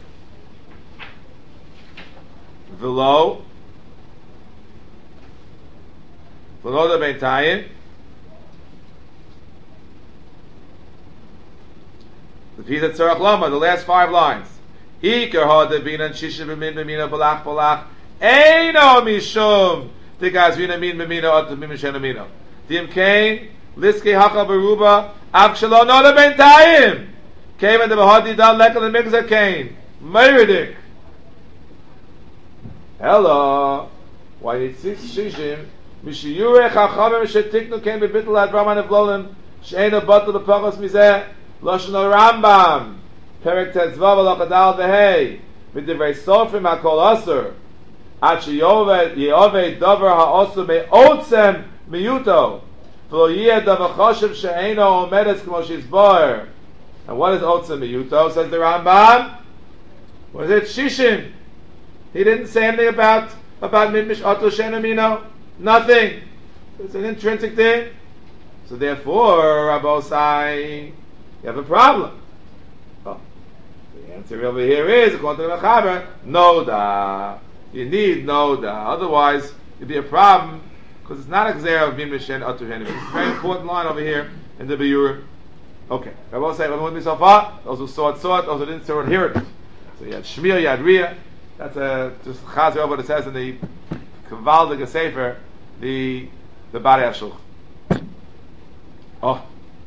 V'lo, V'lo da Beintayim, the Pizat Tzarach Lama, the last five lines. Iker ha de binan shisha b'min b'mina balach balach, Eino mishum, the guys vina min b'mina ot b'min b'shen amino. Dim kain, Liske hacha beruba, avshalo noda bentayim. Came in the bahadi dan lekel and migzar kain. Meridik. Hello. Why it's six shishim? Mishiyure chachamim shetiknu came bebittel ad Raman evlolim. She'ena batel bepachos mizeh. Loshen Rambam. Perek tezvav alakadal vehei. Midivrei sofrim hakol asur. Ad sheyoved yeoved davar ha'osur me'otzem miyuto. And what is Otzem Miyuto? Says the Rambam. Was it Shishim? He didn't say anything about about Mimish Otto Shenamino. Nothing. It's an intrinsic thing. So therefore, Rabbosai, you have a problem. Oh, the answer over here is, according to the Mechaber, Noda. You need Noda. Otherwise, it'd be a problem. Because it's not a gzera of mimish and atu henim. It's a very important line over here in the Biur. Okay. I will say, everyone with me so far? Those who saw it, saw it. Those who didn't saw it, hear it. So you had Shmiel, you had Riyah. That's a, just Chazer over what it says in the Kavaldige Sefer, the, the Bari HaShulchan. Oh.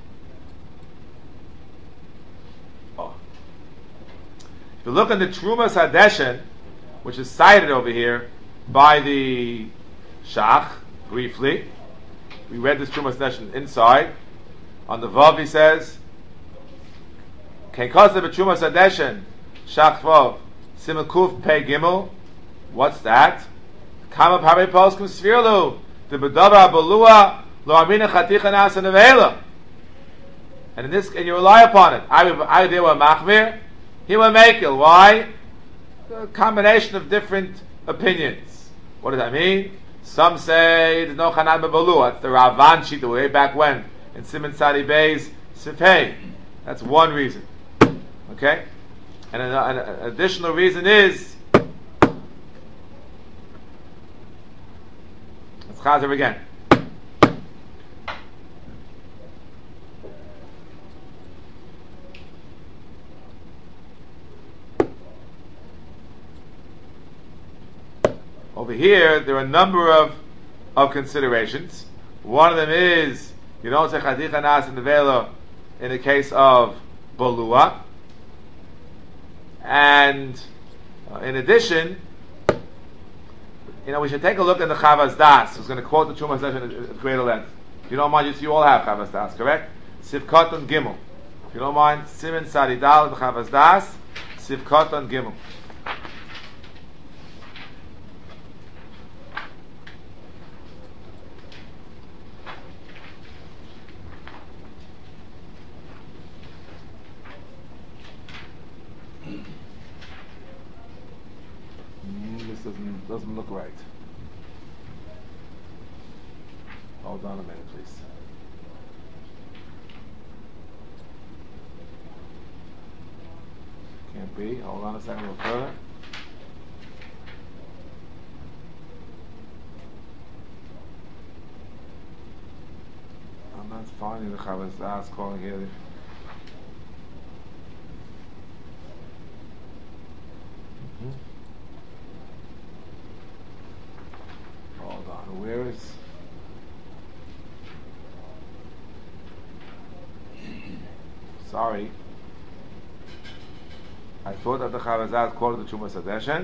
Oh. If you look in the Trumas Hadeshen, which is cited over here by the Shach, briefly, we read this Trumas Hadeshen inside. On the Vav he says, Ken Kosev Trumas Hadeshen, Shach Vav, Simakuf Pei Gimel. What's that? Kama Pari Poskim Svirlu, the Bedava Balua, Lo Amina Chaticha Nasa Nevela. And in this, and you rely upon it. I I they were Machmir, he were Mekel. Why? A combination of different opinions. What does that mean? Some say there's no Chanan Bebalua. It's the Ravan Shita way back when in Simon Sadi Bey's Sifhei. That's one reason. Okay? And an, an, an additional reason is let's Chazer again. Over here, there are a number of, of considerations. One of them is you don't say Chadicha Nas in the Vela in the case of Bolua. And uh, in addition, you know, we should take a look at the Chavas Das, who's going to quote the Trumas Hadeshen at greater length. If you don't mind, you, you all have Chavas Das, correct? Sivkot and Gimel. If you don't mind, Simen Sadi Dal, the Chavas Das, Sivkot and Gimel. doesn't look right. Hold on a minute, please. Can't be. Hold on a second, a little further. I'm not finding the Chavas Das calling here. Mm-hmm. Hold on, where is? Sorry. I thought that the Chavas Das called the Chumas Hadeshen.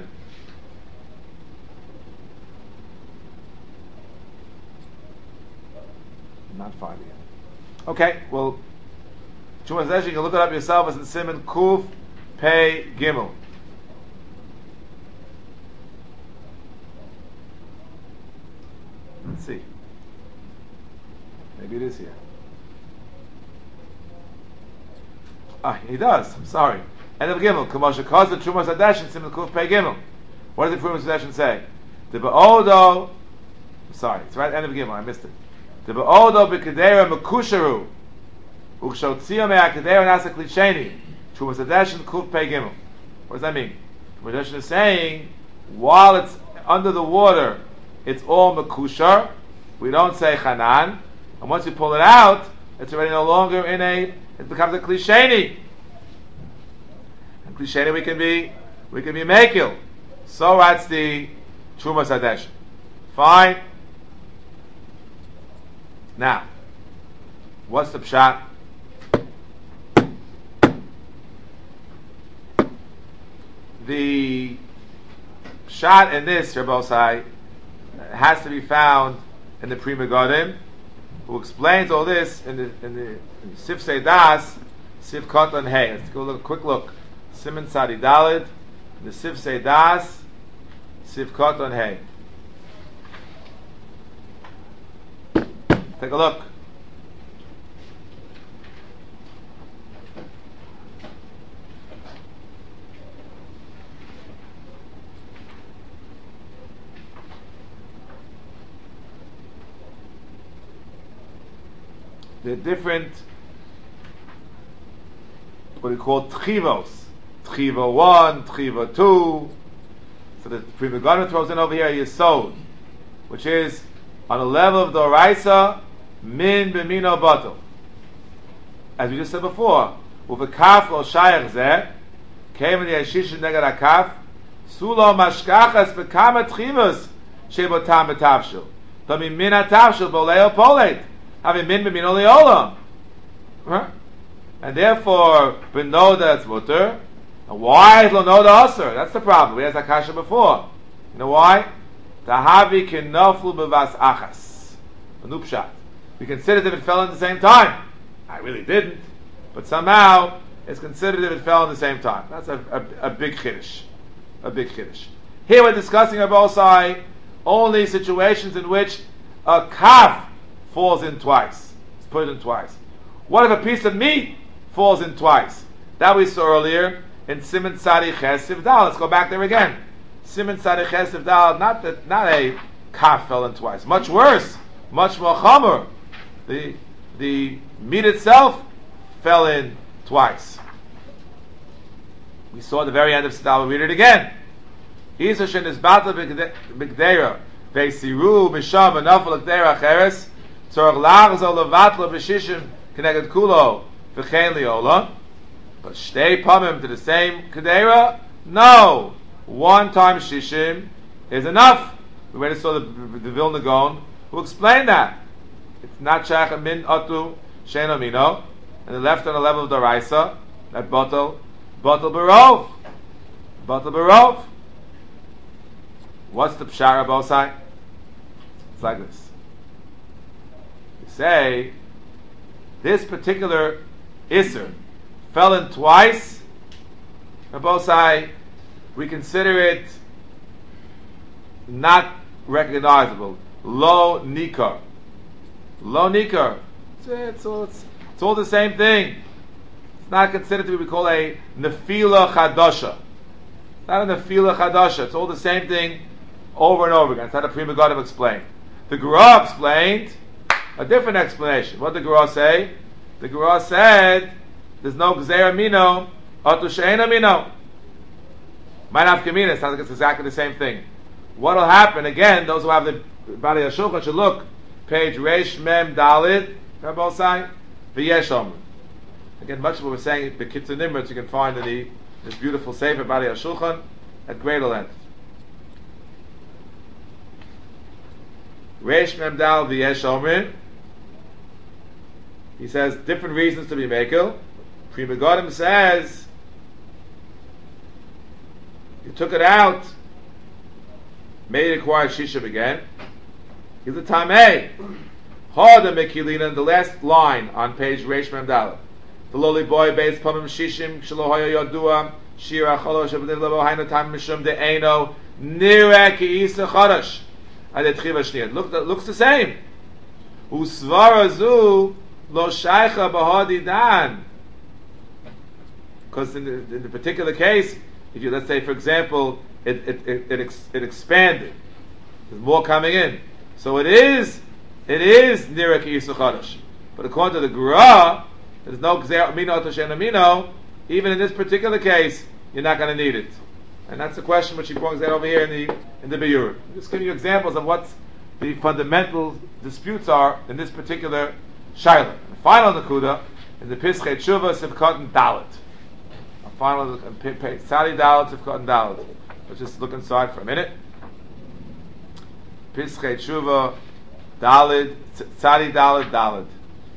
Not finding it. Okay, well, Chumas Hadeshen, you can look it up yourself as in Simon Kuf Pei Gimel. Let's see. Maybe it is here. Ah, he does. I'm sorry. End of Gimel. Kamosha Kozah Chumas Hadeshen Simon Kuf Pei Gimel. What does the Chumas Hadeshen say? The Be'odo. Sorry, it's right at the end of Gimel. I missed it. The Be'odo B'Kedera Mekusharu Ukshotzia Me'Akedera Nasa Klisheni Chumas Hadeshen Kuf Pei Gimel. What does that mean? Chumas Hadeshen is saying while it's under the water, it's all Mekushar. We don't say Chanan, and once you pull it out, it's already no longer in a. It becomes a Klisheni. And Klisheni we can be we can be Mekil. So that's the Chumas Hadeshen. Fine. Now, what's the pshat? The pshat in this, Rabbosai, has to be found in the Pri Megadim, who explains all this in the in the in Sif Seidas, Sif Kotan Hey. Let's go a quick look. Siman Sadi Dalid, the Sif Seidas, Sif Kotan Hey. Take a look. They're different, what we call tchivos. Tchiva one, tchiva two. So the Pri Megadim throws in over here a yesod, which is on the level of the Oraisa, min b'mino batel. As we just said before, uvekaf lo shayach zeh, came in the yeshishin negad hakaf, sulo mashkachas v'kama tchivos shebotam betavshul. Tami min hatavshul boleo polet. Having min b'mino leolam. And therefore, b'noda it's mutter. And why is lo noda aser? That's the problem. We had that kasha before. You know why? Tahavi kinoflu b'vas achas. A new pshat. We considered if it fell at the same time. I really didn't. But somehow, it's considered if it fell at the same time. That's a, a, a big chiddush. A big chiddush. Here we're discussing Abosai only situations in which a kaf falls in twice. It's put in twice. What if a piece of meat falls in twice? That we saw earlier in Siman Sadi Chesiv Dal. Let's go back there again. Siman Sadi Chesiv Dal, not that, not a kaf fell in twice. Much worse, much more chomer. The the meat itself fell in twice. We saw at the very end of Sidal. We'll read it again. Isa shen is bata b'gdeira ve'siru b'sham v'nafal l'gdeira acheres tzorach lachzol levatlo b'shishim connected kulo v'chein liola. But shtei pamim to the same kedera? No. One time shishim is enough. We already saw the, the Vilna Gaon who explained that. It's not shach min atu shein amino. And the left on the level of the Raisa, that bottle, bottle barov. Bottle barov. What's the pshara bosai? It's like this. You say, this particular Isser fell in twice. Bosai, we consider it not recognizable. Lo nikar. Lo nikar. It's, it's, it's, it's all the same thing. It's not considered to be what we call a nefila chadasha. It's not a nefila chadasha. It's all the same thing. over and over again. That's how the Pri Megadim explained. The Gra explained a different explanation. What did the Gra say? The Gra said there's no Gzeira Mino, Atu She'ena Mino. Might have Kamina, sounds like it's exactly the same thing. What will happen, again, those who have the Bali HaShulchan should look, page Reish Mem Dalid, Rabosai, V'yesh Omer. Again, much of what we're saying, the Kitzur Nimrod, you can find in the, this beautiful Sefer Bali HaShulchan at greater length. Reish Mem Dal V'yesh Omer. He says different reasons to be Mekel. Pri Megadim says you took it out, made it require Shishim again. Here's the Tamei. Hada Mekilina, the last line on page Reish Mem Dal. The lowly boy beis pamim Shishim Shalohoya Yodua Shira Cholosh Abedin Lebo Hainu Tam Mishum De'eno Nireh Ki Isa Chodesh. Adet Chiva Shniyat. Look, that looks the same. Usvara Zu Lo Shaycha Bahadi Dan. Because in the, in the particular case, if you, let's say, for example, it it it, it, ex, it expanded, there's more coming in, so it is it is nireh ki Yisur Chodesh. But according to the Gra, there's no Gzeira Mino to She'ena Mino. Even in this particular case, you're not going to need it, and that's the question which he brings out over here in the in the Biyur. Just giving you examples of what the fundamental disputes are in this particular Shaila. The final Nakuda in the Pischei Tshuva Sivkot and Dalet. Final page, Tzadi Dalet, Sivkot and Dalet. Let's just look inside for a minute. Pischei Tshuva, Dalet, Tzadi Dalet, Dalet.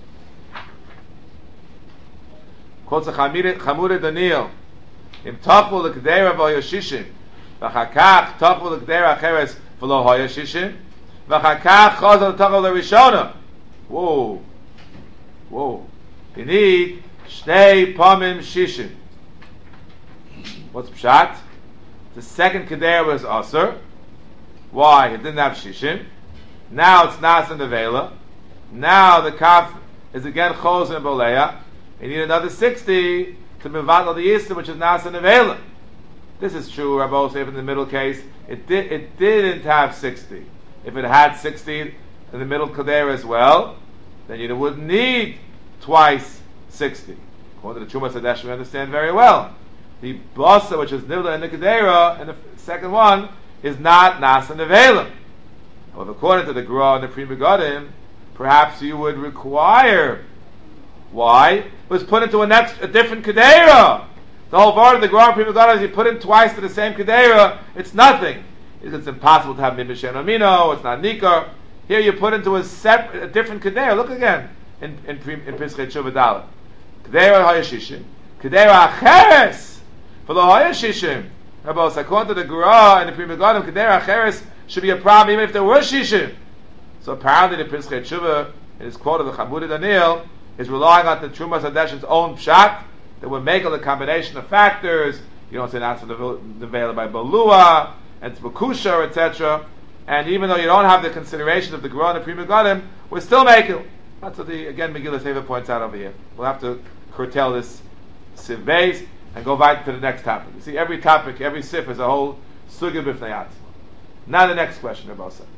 Quotes a Chamura Daniel. Im Tachvu l'Kedera v'Hoyashishim, v'chakach Tachvu l'Kedera acheres v'lo Hoyashishim, v'chakach Chazal Tachvu l'Rishona. Whoa, whoa. You need Shnei Pamim Shishim. What's Pshat? The second Kedera was Aser. Why? It didn't have Shishim. Now it's Nas and Nevela. Now the Kaf is again Choz and Boleya. You need another sixty to Mevatel the Yisra, which is Nas and Nevela. This is true, Rabbi say in the middle case. It did. It didn't have sixty. If it had sixty in the middle Kedera as well, then you wouldn't need twice sixty. According to the Chumas Hadesh, we understand very well. The Basa, which is Nivla and the Kedera, and the second one is not Nas and Nevela. However, according to the Gra and the Pri Megadim, perhaps you would require. Why? It was put into a next, a different Kedera. The whole part of the Gra and Pri Megadim is you put in twice to the same Kedera, it's nothing. It's impossible to have Mim She'ena Mino, it's not Nikar. Here you put into a separate, a different Kedera. Look again in in in Pischei Tshuva Dalet. Kedera Hayashishim, Kedera Acheres. For the Hayashishim, according to the Gra and the Pri Megadim, Kedera Acheres should be a problem even if there were Shishim. So apparently the Pischei Tshuva, in his quote of the Chamura Daniel, is relying on the Trumas Hadesh's own Pshat that would make a combination of factors. You don't say that's for the Vela by Balua and Tzvakusha, et cetera. And even though you don't have the consideration of the Gra and the Pri Megadim, we're still making. That's what the again Megillah Sefer points out over here. We'll have to curtail this Siv base and go right to the next topic. You see, every topic, every Sif is a whole Sugya B'fnei. Now the next question, Rabbi said.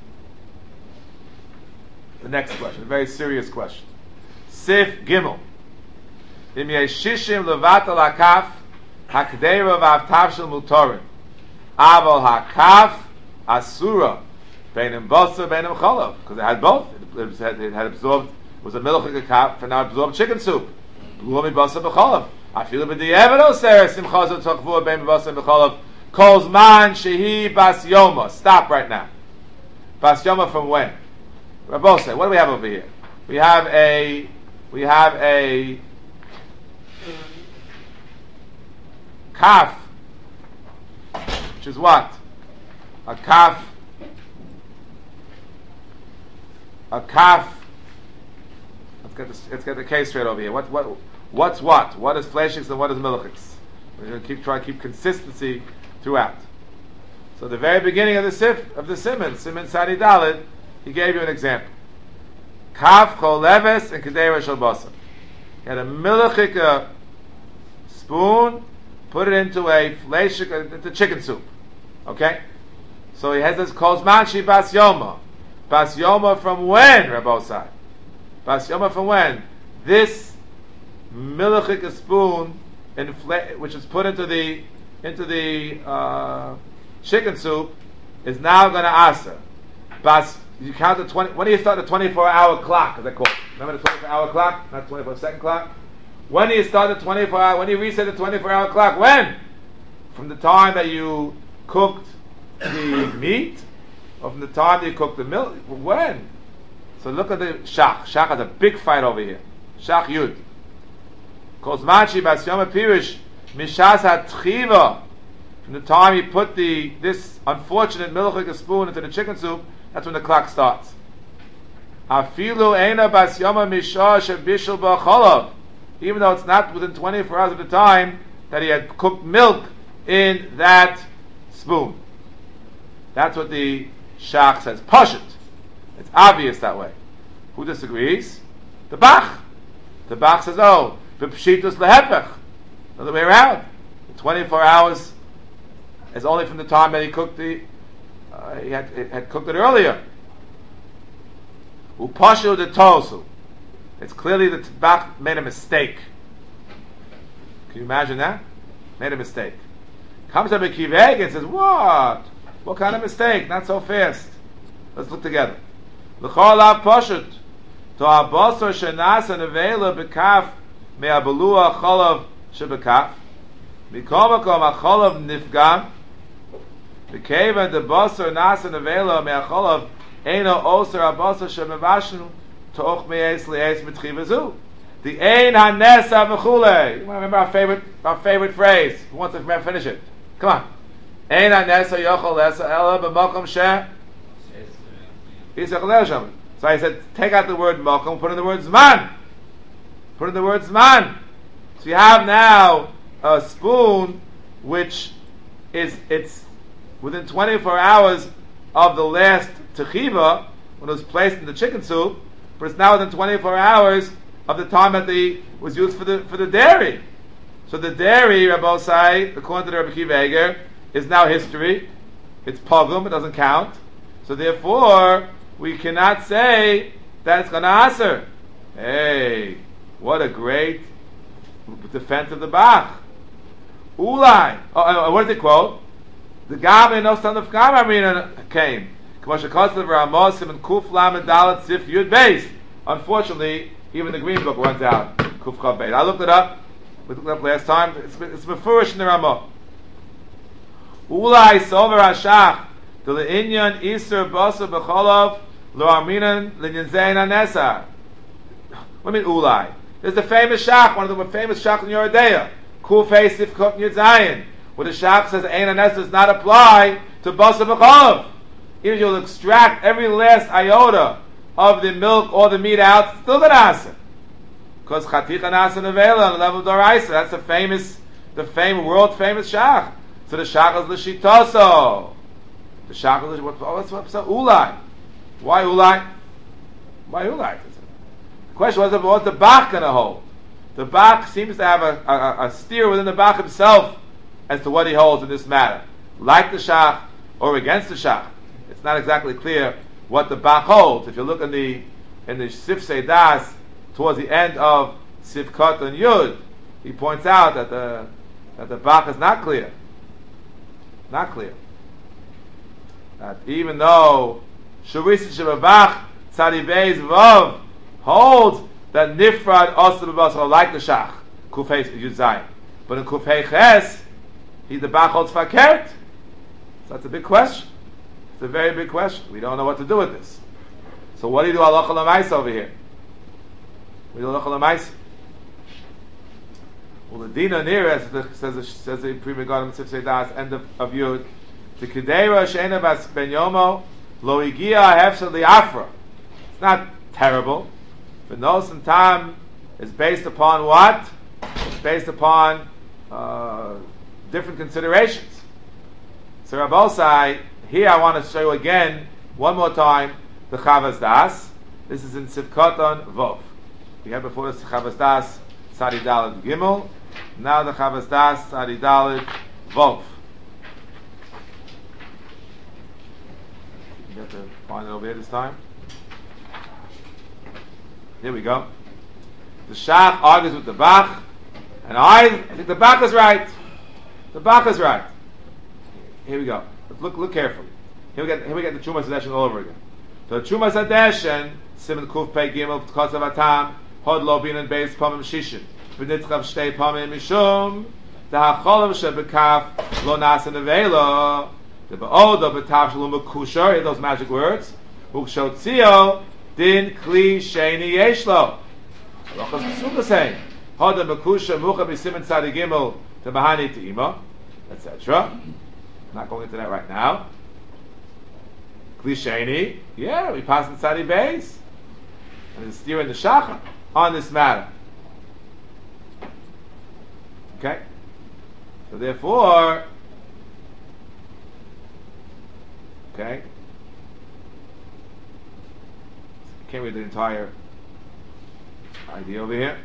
The next question, a very serious question. Sif Gimel. Im yeshishim levatal hakaf hakdeira v'avtav shel mutorim. Aval hakaf asura beinim basa beinim cholav, because it had both. It had, it had absorbed. It was a milchik hakaf, and now absorbed chicken soup. Blumi basa b'cholav. I feel it the evidence there. Simchazu tachvu beinim basa b'cholav. Calls man shehi bas yoma. Stop right now. Bas yoma from when? Rabbi, what do we have over here? We have a we have a kaf, which is what? A kaf. A kaf. Let's get this, let's get the case straight over here. What what what's what? What is fleishiks and what is milichiks? We're going to keep try to keep consistency throughout. So the very beginning of the sif of the simon, simon Sadi Dalid, he gave you an example. Kaf choleves and kedera shel basar. He had a milchik spoon, put it into a fleishik, into chicken soup. Okay? So he has this calls manchi bas yoma. Bas yoma from when, Rabbosai? Bas yoma from when? This milchik spoon, infla- which is put into the into the uh, chicken soup, is now going to answer. Bas, you count the twenty. When do you start the twenty-four hour clock? Is that called? Remember the twenty-four hour clock, not twenty-four second clock. When do you start the twenty-four hour? When do you reset the twenty-four hour clock? When? From the time that you cooked the meat, or from the time that you cooked the milk? When? So look at the shach. Shach has a big fight over here. Shach Yud. Calls Machi Bas Yom Pirish Mishas HaTchiva. From the time he put the this unfortunate milchik spoon into the chicken soup, that's when the clock starts. Afilu Eina Bas Yom Mishah Shebishul B'Cholav. Even though it's not within twenty-four hours of the time that he had cooked milk in that spoon. That's what the Shach says. Pashut. It's obvious that way. Who disagrees? The Bach. The Bach says, oh, B'Pshitus Lehepech. Other way around. The twenty-four hours is only from the time that he cooked the, uh, he had, had cooked it earlier. Upashu de Tosu. It's clearly that Bach made a mistake. Can you imagine that? Made a mistake. Comes up a Kiveg and says, what? What kind of mistake? Not so fast. Let's look together. L'chol av pashut. To abosor shenas and avela bekaf me'abalua cholav shebekaf. Mikol makom acholav nifgam. B'kevan de bosor nas and avela me'acholav eino osor abosor shemevashnu toch me'es li'es mitchivazu. The ein hanesa v'chule. You remember our favorite, our favorite phrase? Who wants to finish it? Come on. Ein hanesa yochol lesa ela b'mokom sheh. So I said, take out the word mokom, put in the word zman. Put in the word zman. So you have now a spoon which is it's within twenty-four hours of the last techiva when it was placed in the chicken soup, but it's now within twenty-four hours of the time that the was used for the for the dairy. So the dairy, Rabbosai, according to the Rabbi Akiva Eiger, is now history. It's pogum, it doesn't count. So therefore, we cannot say that it's going to answer. Hey, what a great defense of the Bach. Ulai. Oh, oh, what does it quote? The Gabe no son of Gamarina came. Unfortunately, even the Green Book runs out. Kuf Chav Beis. I looked it up. We looked it up last time. It's it's mefurish in the Ramah. Ulai sover hashach the leinyan iser basa b'cholav lo arminan linyanzein anesa. What do you mean ulai? There's the famous shach, one of the famous shach in Yeridea. Kuf Hey Sifkot Yudzayin, where the shach says ein anesa does not apply to basa b'cholav. Even if you'll extract every last iota of the milk or the meat out, it's still gonna answer. Because Chaticha Nasa Nevela on the level of Doraisa, that's the famous, the famous, world famous shach. So the shach is l'shitoso. The shach is what? What's what's up? Ulai. Why ulai? Why ulai? The question was, what's the Bach going to hold? The Bach seems to have a, a, a steer within the Bach himself as to what he holds in this matter, like the shach or against the shach. It's not exactly clear what the Bach holds. If you look in the in the Sifsei Das towards the end of Sivkot and Yud, he points out that the that the Bach is not clear. Not clear. That even though Shavisi Shabbat Tzadi Beis Vav holds that Nifrad Osir B'Basar like the Shach, Kufei Yud Zayin, but in Kufei Ches, he the Bach holds Fakert. So that's a big question. It's a very big question. We don't know what to do with this. So what do you do halacha l'maisa over here? We do halacha l'maisa. Well, the Dina Nira says says the Pri Megadim Sifsei Das end of, of Yud. The Kedera Sheina Bas Ben Yomo Lo Igia Hefsel Liafra. It's not terrible, but Nos and Tam is based upon what? It's based upon uh, different considerations. So Rabbosai, here I want to show you again one more time the Chavas Das. This is in Sivkoton Vov. We had before this Chavas Das Sadi Dalet Gimel. Now the Chavas Das Sadi Dalet Vov. You have to find it over here this time. Here we go. The Shach argues with the Bach, and I, I think the Bach is right. The Bach is right. Here we go. Look, look carefully. Here we get, here we get the Chumas Hadeshen all over again. So the Chumas Hadeshen, Simon Kuf Pei Gimel Tkosav Atam, Hod Lo Binan Beis Pamim Shishin, V'nitchav Shtei Pamim Mishum, the Hacholov Shebekaf Lo Nasa Nevela, the Be'odo B'tav Shalom B'kushar, those magic words, Ukshotzio Din Kli Sheni Yeshlo. Lochas Pesuka saying, Hod B'kusha Mucha B'Simon Tzadi Gimel to Mahani to Ima, et cetera. I'm not going into that right now. Klisheni, yeah, we pass in Tzadi Beis, and it's steering the Shacha on this matter. Okay? So therefore, okay, can't read the entire idea over here.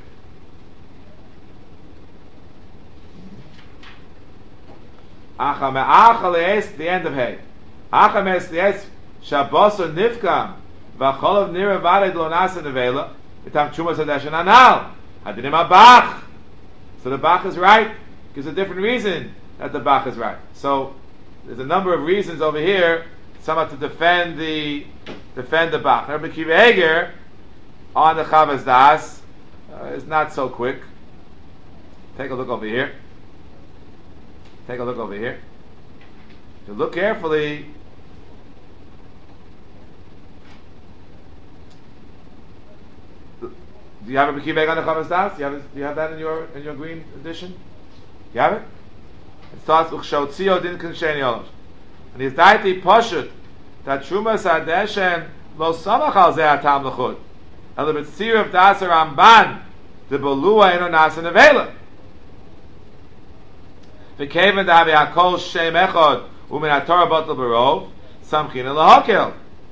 Acha me'acha le'es, the end of Hay. Acha me'es le'es, Shabbos nifkam, v'acholav nira vared lo nasa nevela, v'tam Chumas Hadeshen anal. Hadinim ha-Bach. So the Bach is right. Gives a different reason that the Bach is right. So there's a number of reasons over here, somehow to defend the defend the Bach. Rabbi Akiva Eger on the Chavas Das uh, is not so quick. Take a look over here. Take a look over here. If you look carefully, do you have a Akiva Eger on the Chavas Das? Do you have, do you have that in your in your green edition? You have it? It starts with Ukshotzio Din Kinsheni Olosh. And he's daiti poshut that Chumas Hadeshen lo samach al zeh atam l'chud. El b'tzir of das Ramban the belua eno nasa nevela. V'keven davi hakol shem echad u'min haTorah batel barov samchin l'hakel.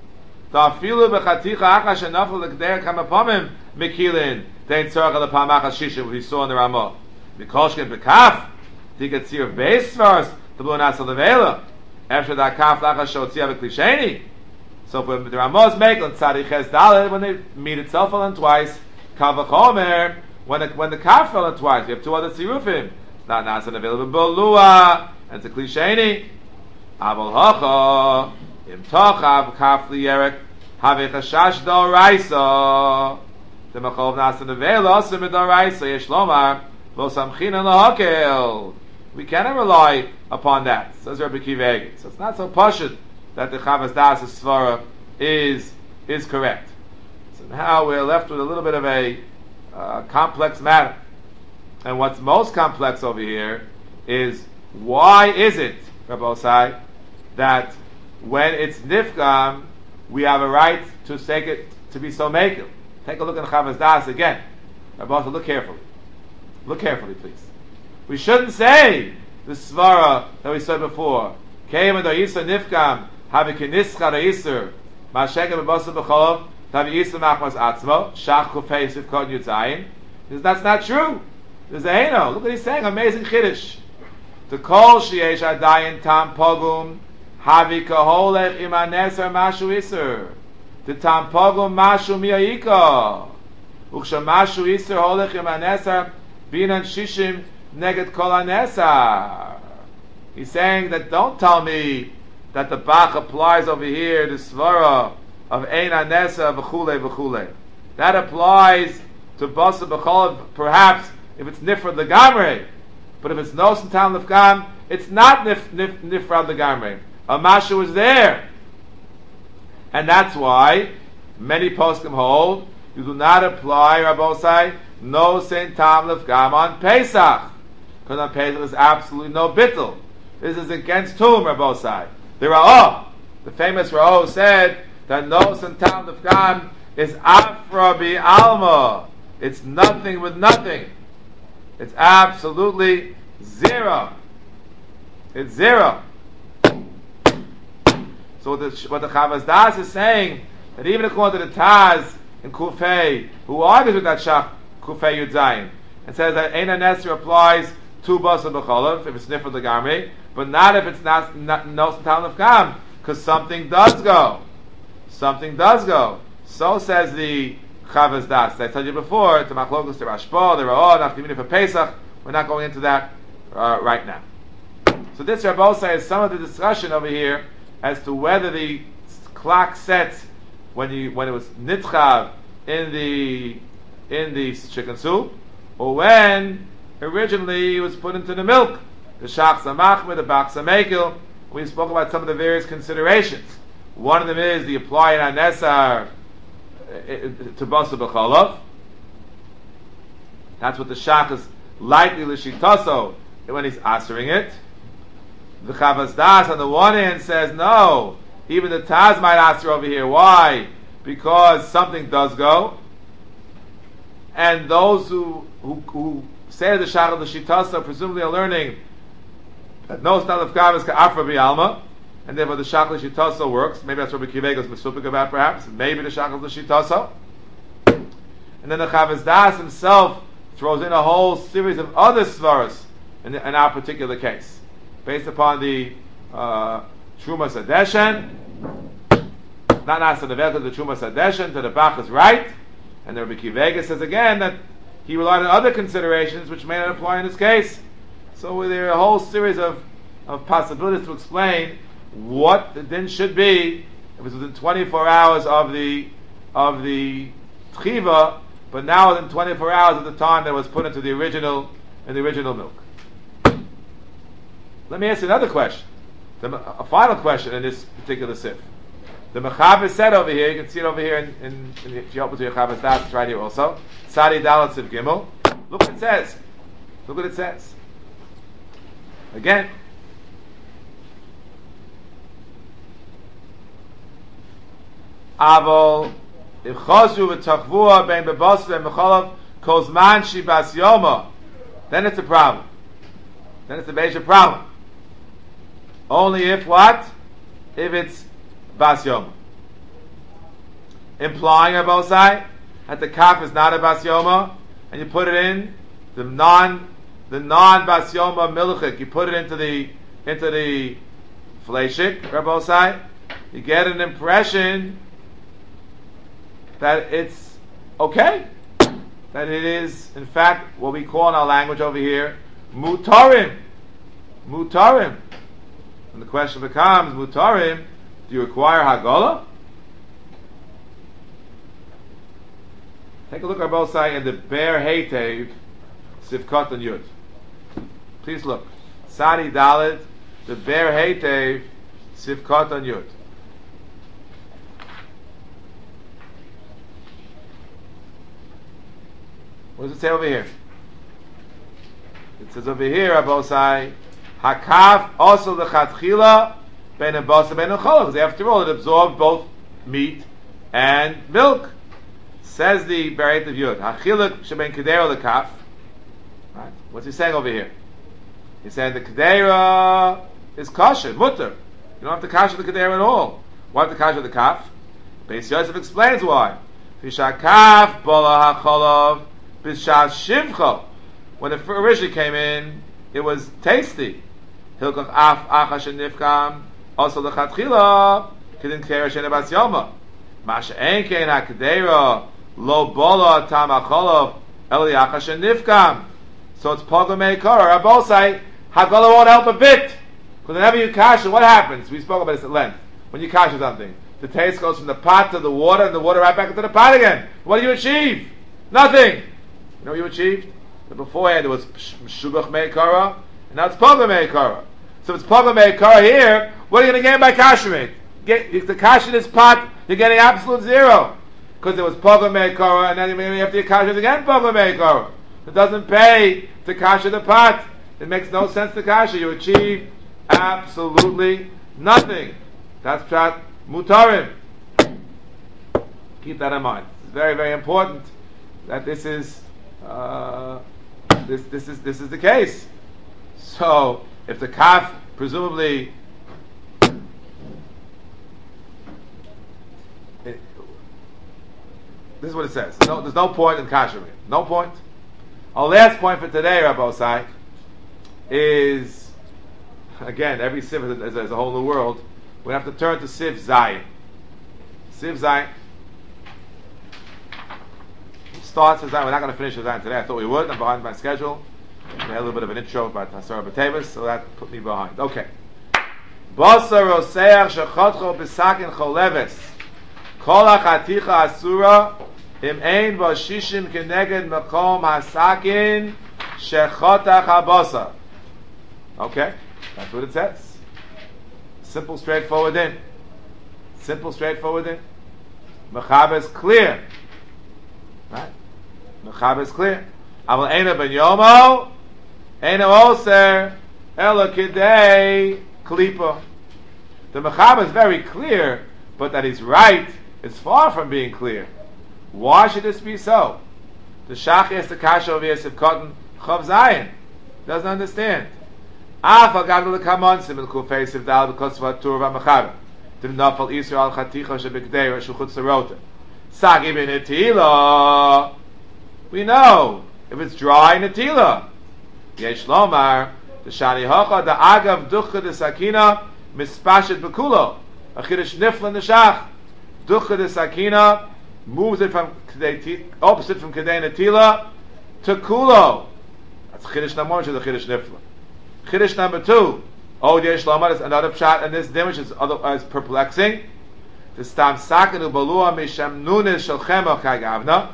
Ta'afilu b'chaticha acha shenafel l'kdei kamapamim mikilin dein tzorach l'pam achas shishim we saw in the Ramah. V'kolshkin b'kaf Tika tzir of base first the belua nasa nevela. After that kaf lachas shotzia v'klisheni. So when the Ramah's make on Tzadi Ches Dalet, when they meet itself fell on twice, Kavachomer, when the, when the kaf fell on twice, we have two other tzirufim. It's not nasan available Bolua, and it's a klisheni. Aval Hacha, Im Tochav, Kaf Liyerek, Have Chashash Do Raisa. The Machov nasan available, also with Do Raisa, Yeshlomar, Lo Samchina Lahakel. We cannot rely upon that, says Rabbi Akiva Eger. So it's not so pashut that the Chavas Das Svara is is correct. So now we're left with a little bit of a uh, complex matter. And what's most complex over here is why is it, Rabbi Osai, that when it's nifkam, we have a right to take it to be so makel. Take a look at Chavas Das again. Rabbi Osai, look carefully. Look carefully, please. We shouldn't say the svara that we said before. Came and Isa nifkam have kinischa reiser mashegem b'basa b'cholov have Isa machmas atzmo shach kufei sivkot yudzayin. That's not true. There's a heno. Look what he's saying. Amazing chiddush. To kol sheyesh adayin tam pogum havi kaholech imaneser mashu iser. To tam pogum mashu miyayika. Uksha mashu iser holech imaneser binan shishim neged kol hanesar. He's saying that don't tell me that the Bach applies over here to svara of ein hanesa v'chule v'chule. That applies to basa b'chol, perhaps if it's nifrad legamrei, but if it's nos and tam lefgam, it's not nif, nif, nifrad legamrei. A mashu is there, and that's why many poskim hold you do not apply Rabbosai nos and tam lefgam on Pesach. Because on Pesach there's absolutely no bittul. This is against whom, Rabbosai? The Ra'ah, the famous Ra'ah, said that Nos and Tam Lefgam is Afra bi Alma. It's nothing with nothing. It's absolutely zero. It's zero. So the, what the Chavas Das is saying, that even according to the Taz in Kufay, who argues with that Shach Kufay Yudzayin, and says that Ein HaNesr applies to Basa B'cholav, if it's Nifra Legamri, but not if it's not Nos and Tam Lefgam, because something does go. something does go. So says the Chavas Das. I told you before, to Machlokus, to Rashba, the Ra'ah, Nafkamina for Pesach. We're not going into that uh, right now. So this Rabbi is some of the discussion over here as to whether the clock sets when you when it was nitchav in the in the chicken soup, or when originally it was put into the milk, the shach samachmed, the bach samekil. We spoke about some of the various considerations. One of them is the apply an anesar to basa b'chalav. That's what the shach is likely l'shitaso when he's answering it. The Chavas Das on the one hand says no, even the Taz might answer over here. Why? Because something does go, and those who who, who say the shach l'shitaso presumably are learning that no style of kav is ka'afra b'alma, and therefore the shach l'shitaso works. Maybe that's what Rabbi Kiva is mesupik about, perhaps. Maybe the shach l'shitaso. And then the Chavas Das himself throws in a whole series of other svaras in, in our particular case, based upon the uh, Truma Sadeshen, not Nasa Nevel, the Truma Sadeshen, to the Bach is right, and the Rabbi Kiva says again that he relied on other considerations which may not apply in this case. So there are a whole series of, of possibilities to explain what the din should be if it was within twenty-four hours of the of the tchiva, but now within twenty-four hours of the time that was put into the original in the original milk. Let me ask you another question, the, a final question in this particular sif. The Mechaber said over here, you can see it over here in, in, in if you open to your Chavas Das, it's right here also. Sadi Dalat Sif Gimel. Look what it says. Look what it says. Again. Avol if chazu v'tachvua bein bebas ve'mechalav kozman shibas yoma, then it's a problem. Then it's a major problem. Only if what? If it's bas yoma. Implying on both sides that the kaf is not a bas yoma, and you put it in the non the non bas yoma milchik, you put it into the into the fleshik, on both sides, you get an impression that it's okay, that it is in fact what we call in our language over here mutarim, mutarim. And the question becomes, mutarim, do you require hagala? Take a look at both sides in the Ber Heitev Sivkot and Yud. Please look. Sadi Dalet, the Ber Heitev Sivkot and Yud. What does it say over here? It says over here, Abosai, Hakav also the Chatchila ben Abosai ben Echol, because after all it absorbed both meat and milk. Says the Beret of Yud, Hachiluk sheben Kedera the Kaf. Right? What's he saying over here? He's saying the Kedera is kosher, mutter. You don't have to kasher the Kedera at all. Why have to kasher the Kaf? Beis Yosef explains why. Fishakaf bola hacholav b'shas shivcha. When it originally came in, it was tasty. Hilkach af achash nifkam also lechatchila kedin kera shene bas yoma. Masha ein kein hakdera lo bola tam acholov eli achash nifkam. So it's pogomei kara. Rabosai hagala won't help a bit, because whenever you kasher, what happens? We spoke about this at length. When you kasher something, the taste goes from the pot to the water, and the water right back into the pot again. What do you achieve? Nothing. You know what you achieved? But beforehand it was Shubach Meikara, and now it's Pogah Meikara. So if it's Pogah Meikara here, what are you going to gain by kashering? Get if the kasher this pot, you're getting absolute zero, because there was Pogah Meikara, and then you have to kasher again Pogah Meikara. It doesn't pay to kasher the pot. It makes no sense to kasher. You achieve absolutely nothing. That's pshat mutarim. Keep that in mind. It's very, very important that this is uh, this this is this is the case. So if the kaf presumably it, this is what it says. No, there's no point in kashering. No point. Our last point for today, Rabbi Osai, is again every siv is, is, is a whole new world. We have to turn to Siv Zayin. Siv Zayin. Starts with Zayin. We're not going to finish with Zayin today. I thought we would. I'm behind my schedule. We had a little bit of an intro about Hasara B'Tevis, so that put me behind. Okay. Basar Roseach Shechotcho B'Sakin Choleves Kol HaChaticha Asura Im Ein Vashishim Keneged Mekom HaSakin Shechotach HaBasar. Okay, that's what it says. Simple, straightforward in. Simple, straightforward in. Mechaber is clear. Right? Mechaber is clear. Aval Eina Ben Yomo Eina Oser Ela Kidei Klipa. The Mechaber is very clear, but that he's right is far from being clear. Why should this be so? The Shach is the Kasha of Yosef Cotton Chav Zayin doesn't understand. Afa Gadol Kamon Simil Kufei Sivdal because of Tur Mechaber. Didn't Nafal Israel Chaticha Shebikdei or Shuchut Sarota. Sag even Netila. We know if it's dry Netila. Yesh Lomar. The Shani Hocha, the Agav Ducha de Sakina, Mispashet Bekulo, a Chiddush Nifla Neshach. Ducha de Sakina moves it from opposite from Kedei Netila to Kulo. That's Chiddush number one, which is the Chiddush Nifla. Chiddush number two, Od Yesh Lomar is another pshat, and this dim which is otherwise perplexing. The Stam Sakinu Balua Misham Nunis Shalchema Chagavna.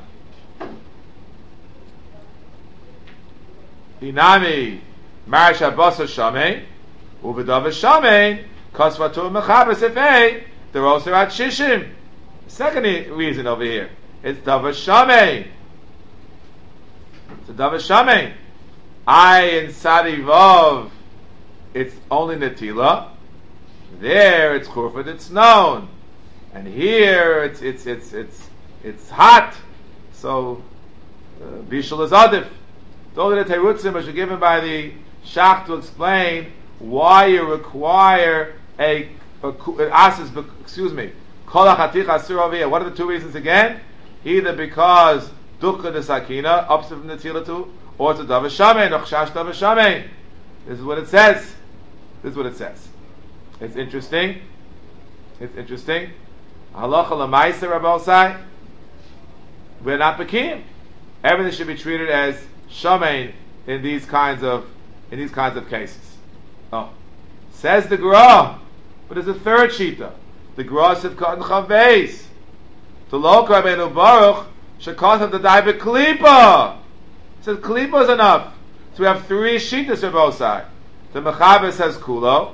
Inami. Marish Abbas Shamein, Uvidav Shamein, Kosvatur Mechaber Sefei, they're also at Shishim. Second reason over here, it's Davar Shamein. It's a Davar Shamein. I in Sadi Vav, it's only Netila. There it's Churfat, it's known. And here it's it's it's it's it's hot. So uh, Bishul is Adif. Those are the Terutzim which are given by the Shach to explain why you require a, a, a asas, excuse me, kol hachaticha asur over here. What are the two reasons again? Either because dukkha de sakina, opposite from the tila too, or it's a davar shamein, or chash davar shamein. This is what it says. This is what it says. It's interesting. It's interesting. Halacha l'maisa Rabbi. We're not bekim. Everything should be treated as shamein in these kinds of in these kinds of cases. Oh, says the Gra, but there's a third shita. The Gra said cotton chaveis. The local Rabbeinu Baruch shekos of the daibet klipa. Says klipa is enough. So we have three shitas on both sides. The Mechaber says kulo.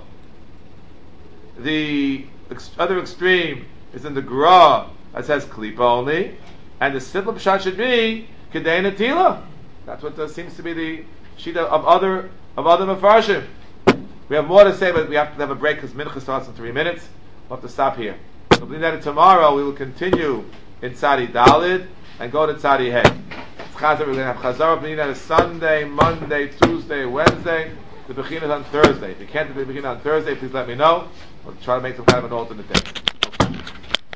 The ex- other extreme is in the Gra that says klipa only, and the simple pshat should be kedei netila. That's what there seems to be the shita of other of other mafarshim. We have more to say, but we have to have a break because mincha starts in three minutes. We'll have to stop here. We'll be there tomorrow. We will continue in Tzadi Dalid and go to Tzadi Hey. We're going to have Chazara B'nina Sunday, Monday, Tuesday, Wednesday. The Bechina is on Thursday. If you can't do the Bechina on Thursday, please let me know. We'll try to make some kind of an alternate day.